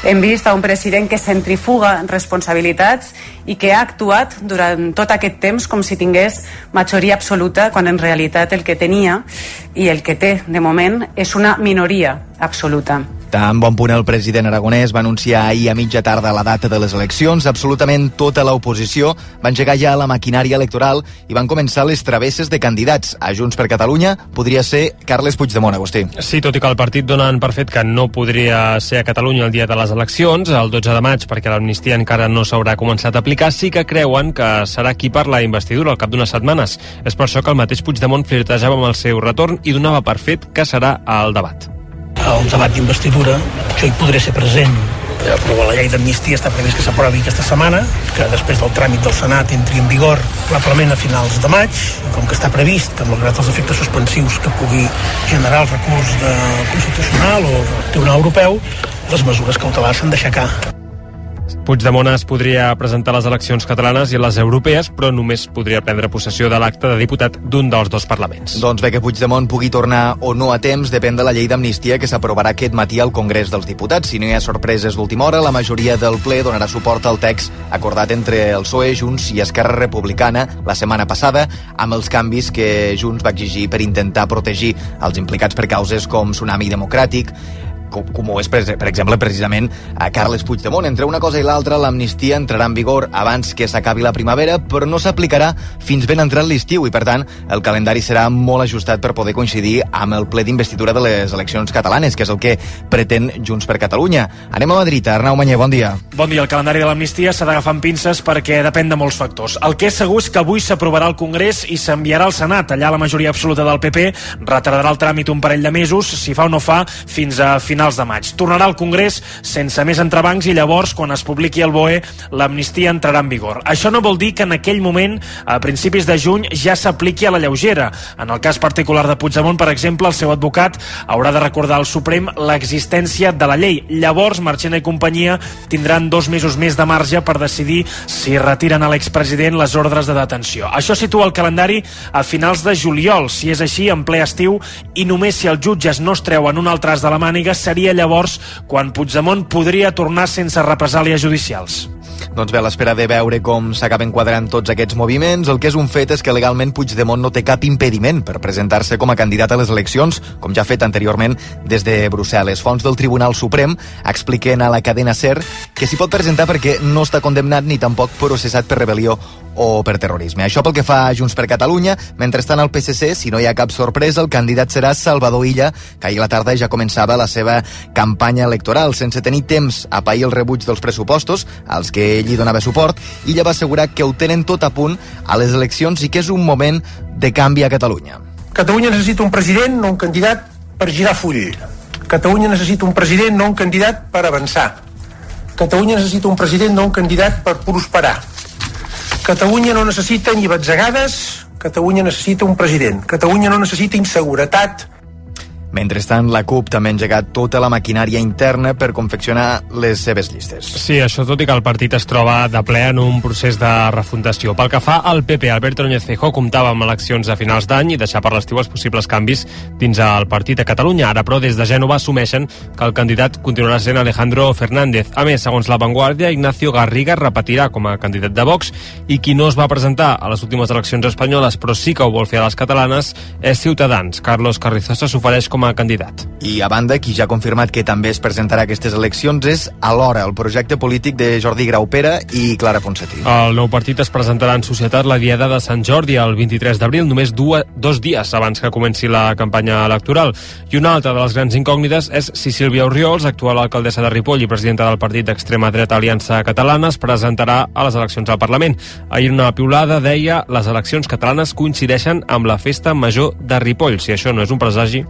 Hem vist a un president que centrifuga responsabilitats i que ha actuat durant tot aquest temps com si tingués majoria absoluta, quan en realitat el que tenia i el que té de moment és una minoria absoluta. Tan bon punt el president aragonès va anunciar ahir a mitja tarda la data de les eleccions, absolutament tota l'oposició va engegar ja la maquinària electoral i van començar les travesses de candidats. A Junts per Catalunya podria ser Carles Puigdemont, Agustí. Sí, tot i que el partit donen per fet que no podria ser a Catalunya el dia de les eleccions, el dotze de maig, perquè l'amnistia encara no s'haurà començat a aplicar, sí que creuen que serà qui per la investidura al cap d'unes setmanes. És per això que el mateix Puigdemont flirtejava amb el seu retorn i donava per fet que serà al debat. Al debat d'investidura jo hi podré ser present. Aprovar la llei d'amnistia està previst que s'aprovi aquesta setmana, que després del tràmit del Senat entri en vigor probablement a finals de maig, com que està previst que malgrat els efectes suspensius que pugui generar el recurs de Constitucional o Tribunal Europeu, les mesures cautelars s'han d'aixecar. Puigdemont es podria presentar a les eleccions catalanes i a les europees, però només podria prendre possessió de l'acte de diputat d'un dels dos parlaments. Doncs bé, que Puigdemont pugui tornar o no a temps depèn de la llei d'amnistia que s'aprovarà aquest matí al Congrés dels Diputats. Si no hi ha sorpreses d'última hora, la majoria del ple donarà suport al text acordat entre el P S O E, Junts i Esquerra Republicana la setmana passada, amb els canvis que Junts va exigir per intentar protegir els implicats per causes com Tsunami Democràtic, com, com ho és, per, per exemple, precisament a Carles Puigdemont. Entre una cosa i l'altra, l'amnistia entrarà en vigor abans que s'acabi la primavera, però no s'aplicarà fins ben entrat l'estiu i, per tant, el calendari serà molt ajustat per poder coincidir amb el ple d'investidura de les eleccions catalanes, que és el que pretén Junts per Catalunya. Anem a Madrid. Arnau Manyer, bon dia. Bon dia. El calendari de l'amnistia s'ha d'agafar amb pinces perquè depèn de molts factors. El que és segur és que avui s'aprovarà al Congrés i s'enviarà al Senat. Allà la majoria absoluta del P P retardarà el tràmit un parell de mesos, si fa o no fa, fins a finals de maig. Tornarà al Congrés sense més entrebancs i llavors, quan es publiqui el B O E, l'amnistia entrarà en vigor. Això no vol dir que en aquell moment, a principis de juny, ja s'apliqui a la lleugera. En el cas particular de Puigdemont, per exemple, el seu advocat haurà de recordar al Suprem l'existència de la llei. Llavors, Marchena i companyia tindran dos mesos més de marge per decidir si retiren a l'expresident les ordres de detenció. Això situa el calendari a finals de juliol. Si és així, en ple estiu, i només si els jutges no es treuen un altre as de la màniga, seria llavors quan Puigdemont podria tornar sense represàlies judicials. Doncs bé, a l'espera de veure com s'acaben quadrant tots aquests moviments, el que és un fet és que legalment Puigdemont no té cap impediment per presentar-se com a candidat a les eleccions, com ja ha fet anteriorment des de Brussel·les. Fonts del Tribunal Suprem expliquen a la cadena SER que s'hi pot presentar perquè no està condemnat ni tampoc processat per rebel·lió o per terrorisme. Això pel que fa a Junts per Catalunya. Mentrestant, al P S C, si no hi ha cap sorpresa, el candidat serà Salvador Illa, que ahir a la tarda ja començava la seva campanya electoral. Sense tenir temps a pair el rebuig dels pressupostos, als que ell hi donava suport, Illa va assegurar que ho tenen tot a punt a les eleccions i que és un moment de canvi a Catalunya. Catalunya necessita un president, no un candidat per girar full. Catalunya necessita un president, no un candidat per avançar. Catalunya necessita un president, no un candidat per prosperar. Catalunya no necessita ni batzegades, Catalunya necessita un president. Catalunya no necessita inseguretat. Mentrestant, la CUP també ha engegat tota la maquinària interna per confeccionar les seves llistes. Sí, això tot i que el partit es troba de ple en un procés de refundació. Pel que fa al P P, Alberto Núñez Feijóo comptava amb eleccions a finals d'any i deixar per l'estiu els possibles canvis dins el partit a Catalunya. Ara, però, des de Gènova assumeixen que el candidat continuarà sent Alejandro Fernández. A més, segons La Vanguardia, Ignacio Garriga repetirà com a candidat de Vox i qui no es va presentar a les últimes eleccions espanyoles però sí que ho vol fer a les catalanes és Ciutadans. Carlos Carrizosa s'ofereix com a candidat. I a banda, qui ja ha confirmat que també es presentarà a aquestes eleccions és Alhora, el projecte polític de Jordi Graupera i Clara Ponsatí. El nou partit es presentarà en societat la Diada de Sant Jordi el vint-i-tres d'abril, només dues, dos dies abans que comenci la campanya electoral. I una altra de les grans incògnites és si Sílvia Orriols, actual alcaldessa de Ripoll i presidenta del partit d'extrema dreta Aliança Catalana, es presentarà a les eleccions al Parlament. Ahir una piulada deia les eleccions catalanes coincideixen amb la festa major de Ripoll. Si això no és un presagi...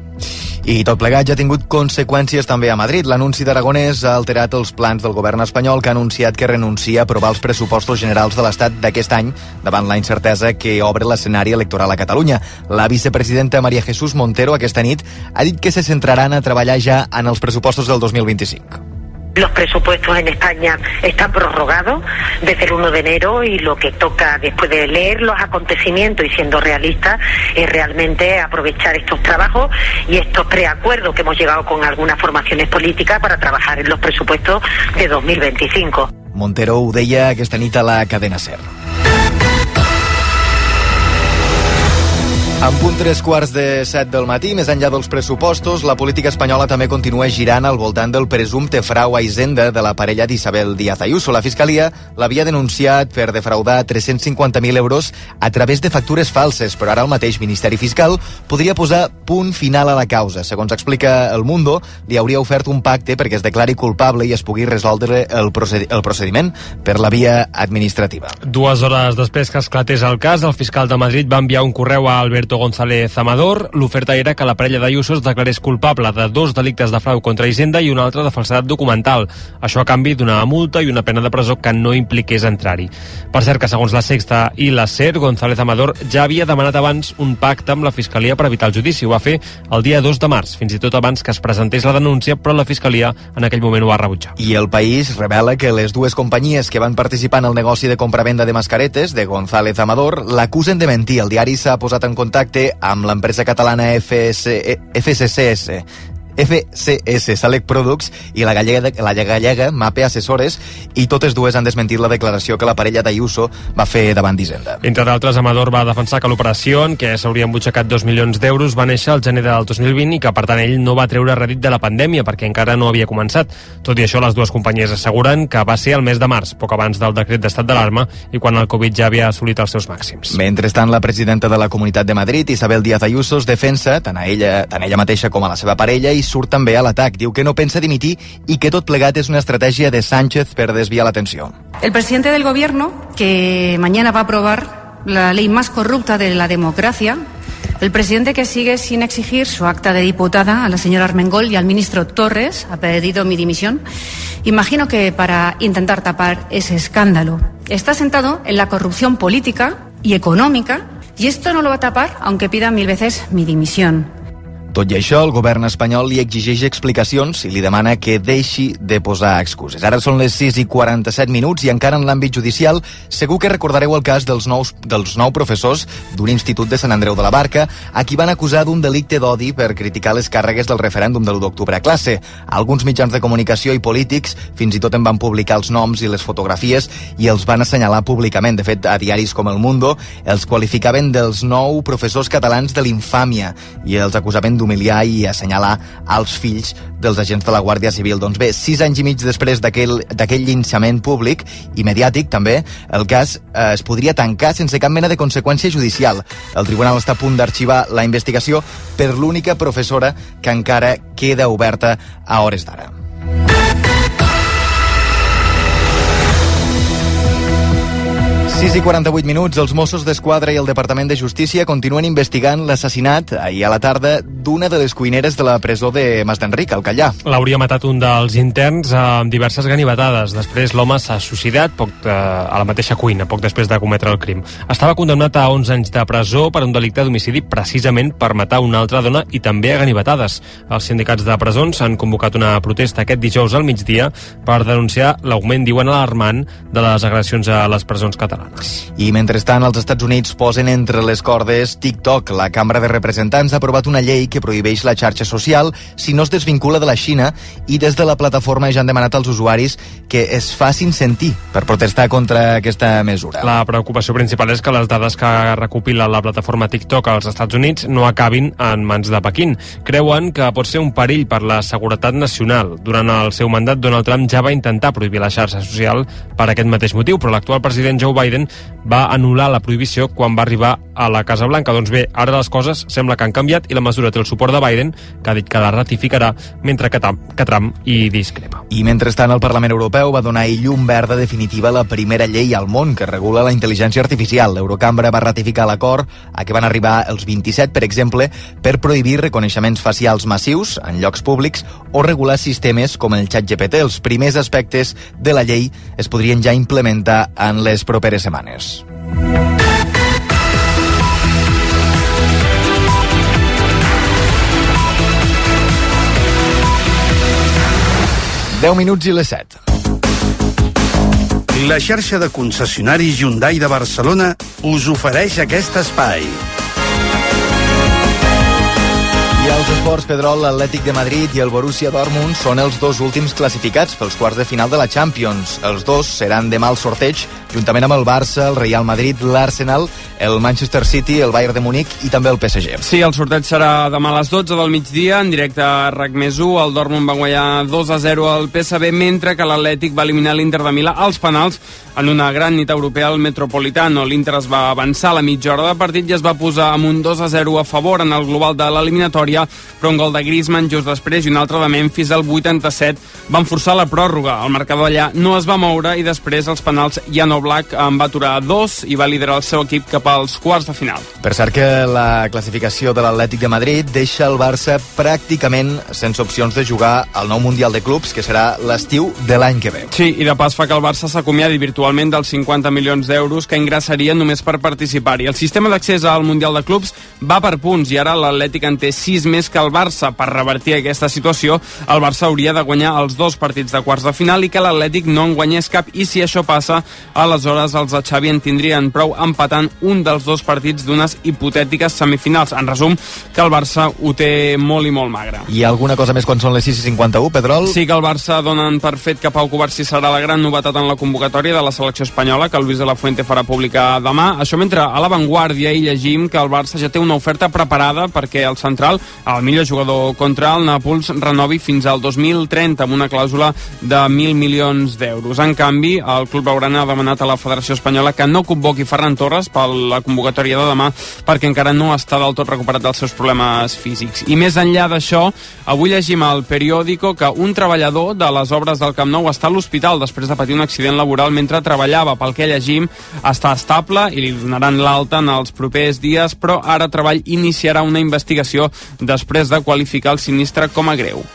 I tot plegat ja ha tingut conseqüències també a Madrid. L'anunci d'Aragonès ha alterat els plans del govern espanyol, que ha anunciat que renuncia a aprovar els pressupostos generals de l'Estat d'aquest any davant la incertesa que obre l'escenari electoral a Catalunya. La vicepresidenta María Jesús Montero aquesta nit ha dit que se centraran a treballar ja en els pressupostos del dos mil vint-i-cinc. Los presupuestos en España están prorrogados desde el uno de enero y lo que toca después de leer los acontecimientos y siendo realistas es realmente aprovechar estos trabajos y estos preacuerdos que hemos llegado con algunas formaciones políticas para trabajar en los presupuestos de dos mil veinticinco. Montero ho deia aquesta nit a la cadena SER. En punt tres quarts de set del matí, més enllà dels pressupostos, la política espanyola també continua girant al voltant del presumpte frau a Hisenda de la parella d'Isabel Díaz Ayuso. La Fiscalia l'havia denunciat per defraudar tres-cents cinquanta mil euros a través de factures falses, però ara el mateix Ministeri Fiscal podria posar punt final a la causa. Segons explica El Mundo, li hauria ofert un pacte perquè es declari culpable i es pugui resoldre el, procedi el procediment per la via administrativa. Dues hores després que esclatés el cas, el fiscal de Madrid va enviar un correu a Alberto González Amador. L'oferta era que la parella d'Ayuso es declarés culpable de dos delictes de frau contra Hisenda i un altre de falsedat documental. Això a canvi d'una multa i una pena de presó que no impliqués entrar-hi. Per cert que segons la Sexta i la SER, González Amador ja havia demanat abans un pacte amb la Fiscalia per evitar el judici. Ho va fer el dia dos de març, fins i tot abans que es presentés la denúncia, però la Fiscalia en aquell moment ho va rebutjar. I El País revela que les dues companyies que van participar en el negoci de compravenda de mascaretes de González Amador l'acusen de mentir. El diari s'ha posat en contacte amb l'empresa catalana F S C S F C S Select Products i la gallega, la gallega Mape Assessores, i totes dues han desmentit la declaració que la parella d'Ayuso va fer davant d'Hisenda. Entre d'altres, Amador va defensar que l'operació, en què s'hauria embutxacat dos milions d'euros, va néixer al gener del dos mil vint i que, per tant, ell no va treure rèdit de la pandèmia perquè encara no havia començat. Tot i això, les dues companyies asseguren que va ser el mes de març, poc abans del decret d'estat d'alarma i quan el Covid ja havia assolit els seus màxims. Mentrestant, la presidenta de la Comunitat de Madrid, Isabel Díaz Ayuso, es defensa tant a ella, tant a ella mateixa com a la seva parella i surt també a l'atac. Diu que no pensa dimitir i que tot plegat és una estratègia de Sánchez per desviar l'atenció. El presidente del gobierno, que mañana va a aprobar la ley más corrupta de la democracia, el presidente que sigue sin exigir su acta de diputada a la señora Armengol y al ministro Torres, ha pedido mi dimisión, imagino que para intentar tapar ese escándalo. Está sentado en la corrupción política y económica y esto no lo va a tapar aunque pida mil veces mi dimisión. Tot i això, el govern espanyol li exigeix explicacions i li demana que deixi de posar excuses. Ara són les sis i quaranta-set minuts i encara en l'àmbit judicial segur que recordareu el cas dels, nous, dels nou professors d'un institut de Sant Andreu de la Barca a qui van acusar d'un delicte d'odi per criticar les càrregues del referèndum de l'u d'octubre a classe. Alguns mitjans de comunicació i polítics fins i tot en van publicar els noms i les fotografies i els van assenyalar públicament. De fet, a diaris com El Mundo els qualificaven dels nou professors catalans de l'infàmia i els acusaven d'humiliar i assenyalar als fills dels agents de la Guàrdia Civil. Doncs bé, sis anys i mig després d'aquell llinxament públic i mediàtic també, el cas eh, es podria tancar sense cap mena de conseqüència judicial. El tribunal està a punt d'arxivar la investigació per l'única professora que encara queda oberta a hores d'ara. sis i quaranta-vuit minuts, els Mossos d'Esquadra i el Departament de Justícia continuen investigant l'assassinat ahir a la tarda d'una de les cuineres de la presó de Masdenric, al Callà. L'hauria matat un dels interns amb diverses ganivetades. Després l'home s'ha suïcidat poc, eh, a la mateixa cuina, poc després de cometre el crim. Estava condemnat a onze anys de presó per un delicte d'homicidi precisament per matar una altra dona i també a ganivetades. Els sindicats de presons han convocat una protesta aquest dijous al migdia per denunciar l'augment, diuen, alarmant de les agressions a les presons catalanes. I mentrestant, els Estats Units posen entre les cordes TikTok. La Cambra de Representants ha aprovat una llei que prohibeix la xarxa social si no es desvincula de la Xina i des de la plataforma ja han demanat als usuaris que es facin sentir per protestar contra aquesta mesura. La preocupació principal és que les dades que recopila la plataforma TikTok als Estats Units no acabin en mans de Pequín. Creuen que pot ser un perill per la seguretat nacional. Durant el seu mandat, Donald Trump ja va intentar prohibir la xarxa social per aquest mateix motiu, però l'actual president Joe Biden va anul·lar la prohibició quan va arribar a la Casa Blanca. Doncs bé, ara les coses sembla que han canviat i la mesura té el suport de Biden, que ha dit que la ratificarà, mentre que Trump, que Trump hi discrepa. I mentrestant, el Parlament Europeu va donar llum verda definitiva a la primera llei al món que regula la intel·ligència artificial. L'Eurocambra va ratificar l'acord a què van arribar els vint-i-set, per exemple, per prohibir reconeixements facials massius en llocs públics o regular sistemes com el ChatGPT. Els primers aspectes de la llei es podrien ja implementar en les properes setmanes. deu minuts i les set. La xarxa de concessionaris Hyundai de Barcelona us ofereix aquest espai. I als esports, Pedrol, l'Atlètic de Madrid i el Borussia Dortmund són els dos últims classificats pels quarts de final de la Champions. Els dos seran demà al sorteig, juntament amb el Barça, el Real Madrid, l'Arsenal, el Manchester City, el Bayern de Múnich i també el P S G. Sí, el sorteig serà demà a les dotze del migdia, en directe a RAC més u. El Dortmund va guanyar dos a zero al P S V, mentre que l'Atlètic va eliminar l'Inter de Milà als penals en una gran nit europea al Metropolitano. L'Inter es va avançar a la mitja hora de partit i es va posar amb un dos a zero a favor en el global de l'eliminatòria, però un gol de Griezmann just després i un altre de Memphis al vuitanta-set van forçar la pròrroga. El marcador allà no es va moure i després els penals Jan Oblak en va aturar dos i va liderar el seu equip cap als quarts de final. Per cert que la classificació de l'Atlètic de Madrid deixa el Barça pràcticament sense opcions de jugar al nou Mundial de Clubs, que serà l'estiu de l'any que ve. Sí, i de pas fa que el Barça s'acomiadi virtualment dels cinquanta milions d'euros que ingressaria només per participar-hi. El sistema d'accés al Mundial de Clubs va per punts i ara l'Atlètic en té sis més que el Barça. Per revertir aquesta situació, el Barça hauria de guanyar els dos partits de quarts de final i que l'Atlètic no en guanyés cap, i si això passa, aleshores els de Xavi en tindrien prou empatant un dels dos partits d'unes hipotètiques semifinals. En resum, que el Barça ho té molt i molt magre. I alguna cosa més quan són les sis i cinquanta-u, Pedrol? Sí, que el Barça donen per fet que Pau Cubarsí serà la gran novetat en la convocatòria de la selecció espanyola, que el Luis de la Fuente farà pública demà. Això mentre a La Vanguardia hi llegim que el Barça ja té una oferta preparada perquè el central, el millor jugador contra el Nàpols, renovi fins al dos mil trenta amb una clàusula de mil milions d'euros. En canvi, el club blaugrana ha demanat a la Federació Espanyola que no convoqui Ferran Torres per la convocatòria de demà perquè encara no està del tot recuperat dels seus problemes físics. I més enllà d'això, avui llegim al Periódico que un treballador de les obres del Camp Nou està a l'hospital després de patir un accident laboral mentre treballava. Pel que llegim, està estable i li donaran l'alta en els propers dies, però ara Treball iniciarà una investigació després de qualificar el sinistre com a greu.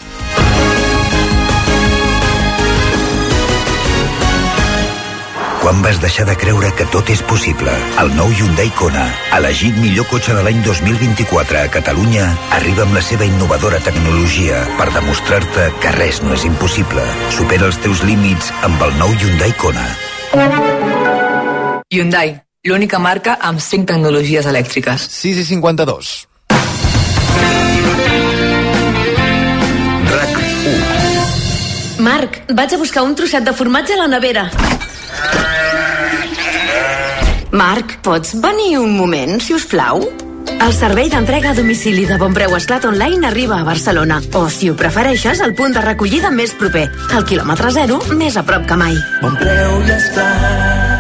Quan vas deixar de creure que tot és possible? El nou Hyundai Kona, elegit millor cotxe de l'any dos mil vint-i-quatre a Catalunya, arriba amb la seva innovadora tecnologia per demostrar-te que res no és impossible. Supera els teus límits amb el nou Hyundai Kona. Hyundai, l'única marca amb cinc tecnologies elèctriques. sis i cinquanta-dos. RAC u. Marc, vaig a buscar un trosset de formatge a la nevera. Marc, pots venir un moment, si us plau? El servei d'entrega a domicili de Bonpreu Esclat Online arriba a Barcelona. O, si ho prefereixes, el punt de recollida més proper. Al quilòmetre zero, més a prop que mai. Bonpreu i Esclat.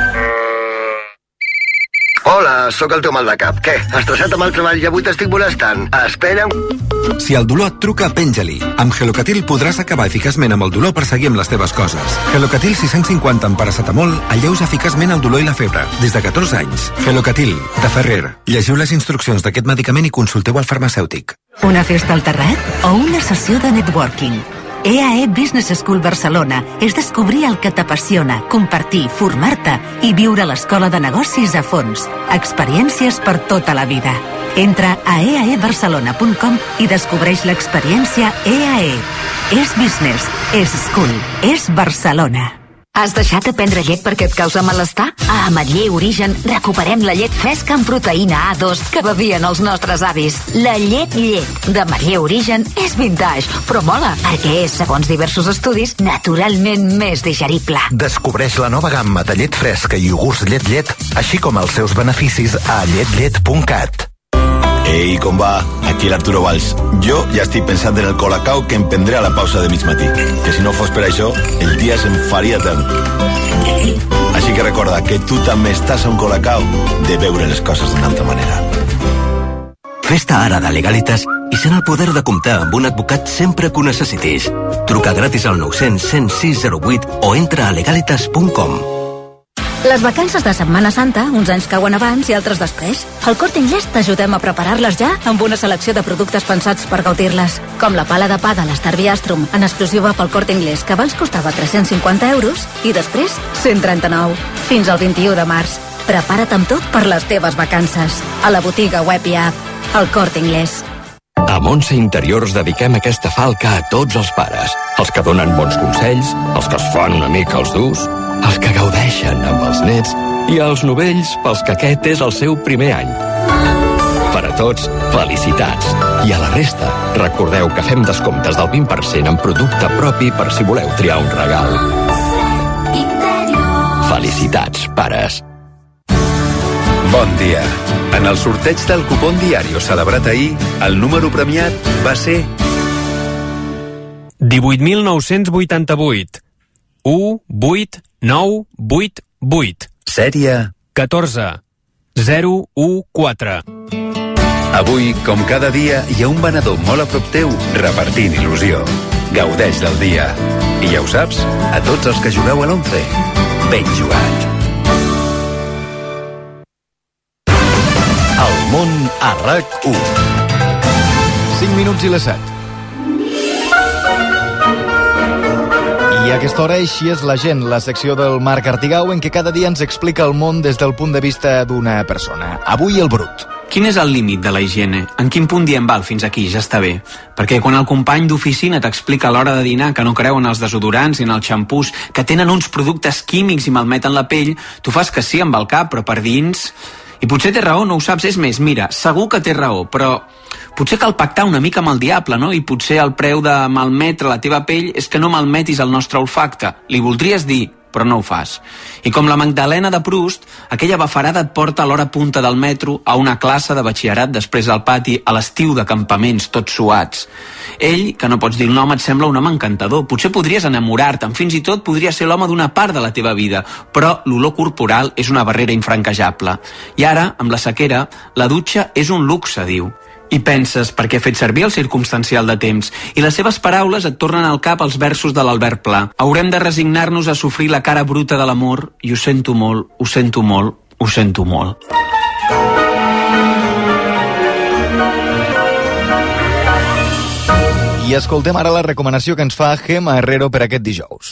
Hola, sóc el teu mal de cap. Què? Estressat amb el treball i avui t'estic molestant? Espera'm. Si el dolor et truca, penja-li. Amb Gelocatil podràs acabar eficaçment amb el dolor per seguir amb les teves coses. Gelocatil sis-cents cinquanta amb paracetamol alleuja eficaçment el dolor i la febre. Des de catorze anys. Gelocatil, de Ferrer. Llegiu les instruccions d'aquest medicament i consulteu al farmacèutic. Una festa al terrat o una sessió de networking? E A E Business School Barcelona és descobrir el que t'apassiona, compartir, formar-te i viure l'escola de negocis a fons. Experiències per tota la vida. Entra a e a e barcelona punt com i descobreix l'experiència E A E. És business, és school, és Barcelona. Has deixat de prendre llet perquè et causa malestar? A Ametller Origen recuperem la llet fresca amb proteïna A dos que bevien els nostres avis. La llet llet de Ametller Origen és vintage, però mola, perquè és, segons diversos estudis, naturalment més digerible. Descobreix la nova gamma de llet fresca i iogurts llet llet, així com els seus beneficis a llet llet punt cat. Ei, com va? Aquí l'Arturo Valls. Jo ja estic pensant en el colacao que em prendré a la pausa de mig matí. Que si no fos per això, el dia se'm faria tant. Així que recorda que tu també estàs a un colacao de veure les coses d'una altra manera. Fes-te ara de Legalitas i sent el poder de comptar amb un advocat sempre que ho necessitis. Truca gratis al nou cents, cent sis zero vuit o entra a legalitas punt com. Les vacances de Setmana Santa, uns anys cauen abans i altres després. Al Corte Inglés t'ajudem a preparar-les ja amb una selecció de productes pensats per gaudir-les. Com la pala de pa de l'Starby Astrum, en exclusiva pel Corte Inglés, que abans costava tres-cents cinquanta euros i després cent trenta-nou. Fins al vint-i-u de març. Prepara't amb tot per les teves vacances. A la botiga web i app. El Corte Inglés. A Montse Interiors dediquem aquesta falca a tots els pares, els que donen bons consells, els que es fan una mica els durs, els que gaudeixen amb els nets i els novells pels que aquest és el seu primer any. Per a tots, felicitats. I a la resta, recordeu que fem descomptes del vint per cent en producte propi per si voleu triar un regal. Felicitats, pares. Bon dia. En el sorteig del cupón Diario celebrat ahir, el número premiat va ser divuit mil nou-cents vuitanta-vuit. u vuit nou vuit vuit. Sèrie catorze zero u quatre. Avui, com cada dia, hi ha un venedor molt a prop teu repartint il·lusió. Gaudeix del dia. I ja ho saps, a tots els que jugueu a l'onze, ben jugat. El món a RAC u. cinc minuts i les set. I a aquesta hora així és la gent, la secció del Marc Artigau en què cada dia ens explica el món des del punt de vista d'una persona. Avui el brut. Quin és el límit de la higiene? En quin punt diem, val, fins aquí, ja està bé? Perquè quan el company d'oficina t'explica a l'hora de dinar que no creuen els desodorants i en els xampús, que tenen uns productes químics i malmeten la pell, tu fas que sí amb el cap, però per dins... I potser té raó, no ho saps, és més, mira, segur que té raó, però potser cal pactar una mica amb el diable, no? I potser el preu de malmetre la teva pell és que no malmetis el nostre olfacte. Li voldries dir, però no ho fas. I com la Magdalena de Proust, aquella bafarada et porta a l'hora punta del metro a una classe de batxillerat després del pati a l'estiu de campaments tots suats. Ell, que no pots dir el nom, et sembla un home encantador. Potser podries enamorar-te'n, fins i tot podria ser l'home d'una part de la teva vida, però l'olor corporal és una barrera infranquejable. I ara, amb la sequera, la dutxa és un luxe, diu. I penses, perquè ha fet servir el circumstancial de temps, i les seves paraules et tornen al cap els versos de l'Albert Pla. Haurem de resignar-nos a sofrir la cara bruta de l'amor, i ho sento molt, ho sento molt, ho sento molt. I escoltem ara la recomanació que ens fa Gemma Herrero per aquest dijous.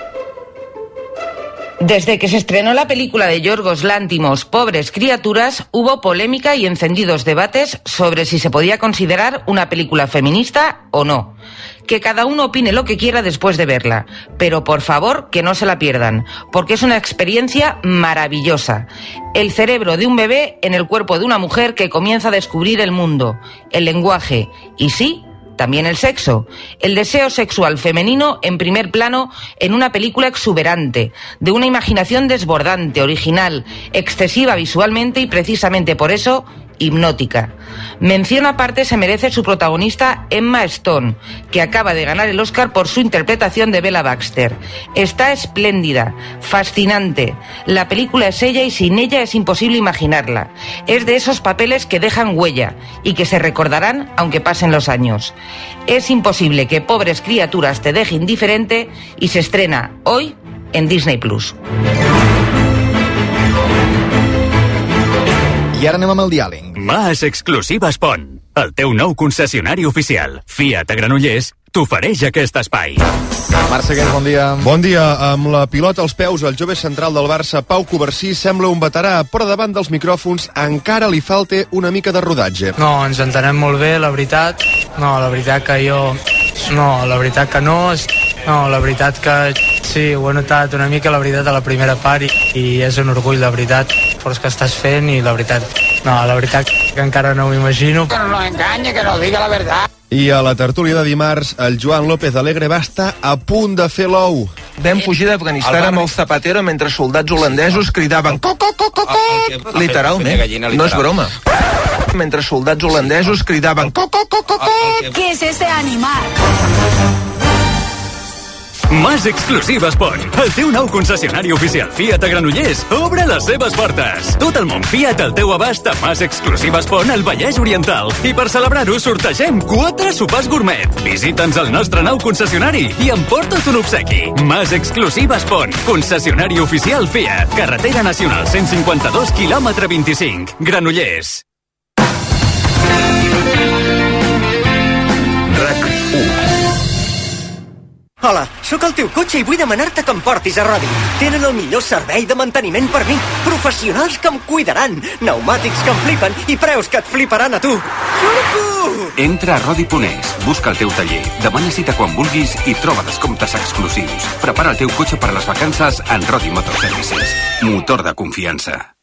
Desde que se estrenó la película de Yorgos Lántimos, Pobres Criaturas, hubo polémica y encendidos debates sobre si se podía considerar una película feminista o no. Que cada uno opine lo que quiera después de verla, pero por favor que no se la pierdan, porque es una experiencia maravillosa. El cerebro de un bebé en el cuerpo de una mujer que comienza a descubrir el mundo, el lenguaje y sí, también el sexo, el deseo sexual femenino en primer plano en una película exuberante, de una imaginación desbordante, original, excesiva visualmente y precisamente por eso hipnótica. Mención aparte se merece su protagonista Emma Stone, que acaba de ganar el Oscar por su interpretación de Bella Baxter. Está espléndida, fascinante. La película es ella y sin ella es imposible imaginarla. Es de esos papeles que dejan huella y que se recordarán aunque pasen los años. Es imposible que Pobres Criaturas te deje indiferente y se estrena hoy en Disney Plus. I ara anem amb el diàleg. Mas Exclusives Pont, el teu nou concessionari oficial. Fiat a Granollers t'ofereix aquest espai. Marc Seguer, bon dia. Bon dia. Amb la pilota als peus, el jove central del Barça, Pau Covarsí, sembla un veterà, però davant dels micròfons encara li falta una mica de rodatge. No, ens entenem molt bé, la veritat. No, la veritat que jo... No, la veritat que no... No, la veritat que sí, ho he notat una mica, la veritat, a la primera part i, i és un orgull, la veritat, fos que estàs fent i la veritat, no, la veritat que encara no ho imagino. Que no nos engañe, que nos diga la verdad. I a la tertúlia de dimarts, el Joan López Alegre va estar a punt de fer l'ou. Vam fugir d'Afganistan amb el Zapatero mentre soldats holandesos cridaven co, co, co, co, co, literalment, no és broma. Mentre soldats holandesos cridaven co, co, co, co, co. ¿Qué es ese animal? Mas Exclusives Pont, el teu nou concessionari oficial Fiat a Granollers, obre les seves portes. Tot el món Fiat al teu abast a Mas Exclusives Pont al Vallès Oriental. I per celebrar-ho sortegem quatre sopars gourmet. Visita'ns al nostre nou concessionari i emporta't un obsequi. Mas Exclusives Pont, concessionari oficial Fiat. Carretera Nacional cent cinquanta-dos, quilòmetre vint-i-cinc, Granollers. Hola, sóc el teu cotxe i vull demanar-te que em portis a Rodi. Tenen el millor servei de manteniment per mi. Professionals que em cuidaran, pneumàtics que em flipen i preus que et fliparan a tu. Xucu! Entra a Rodi punt es, busca el teu taller, demana cita quan vulguis i troba descomptes exclusius. Prepara el teu cotxe per a les vacances en Rodi Motor Services. Motor de confiança.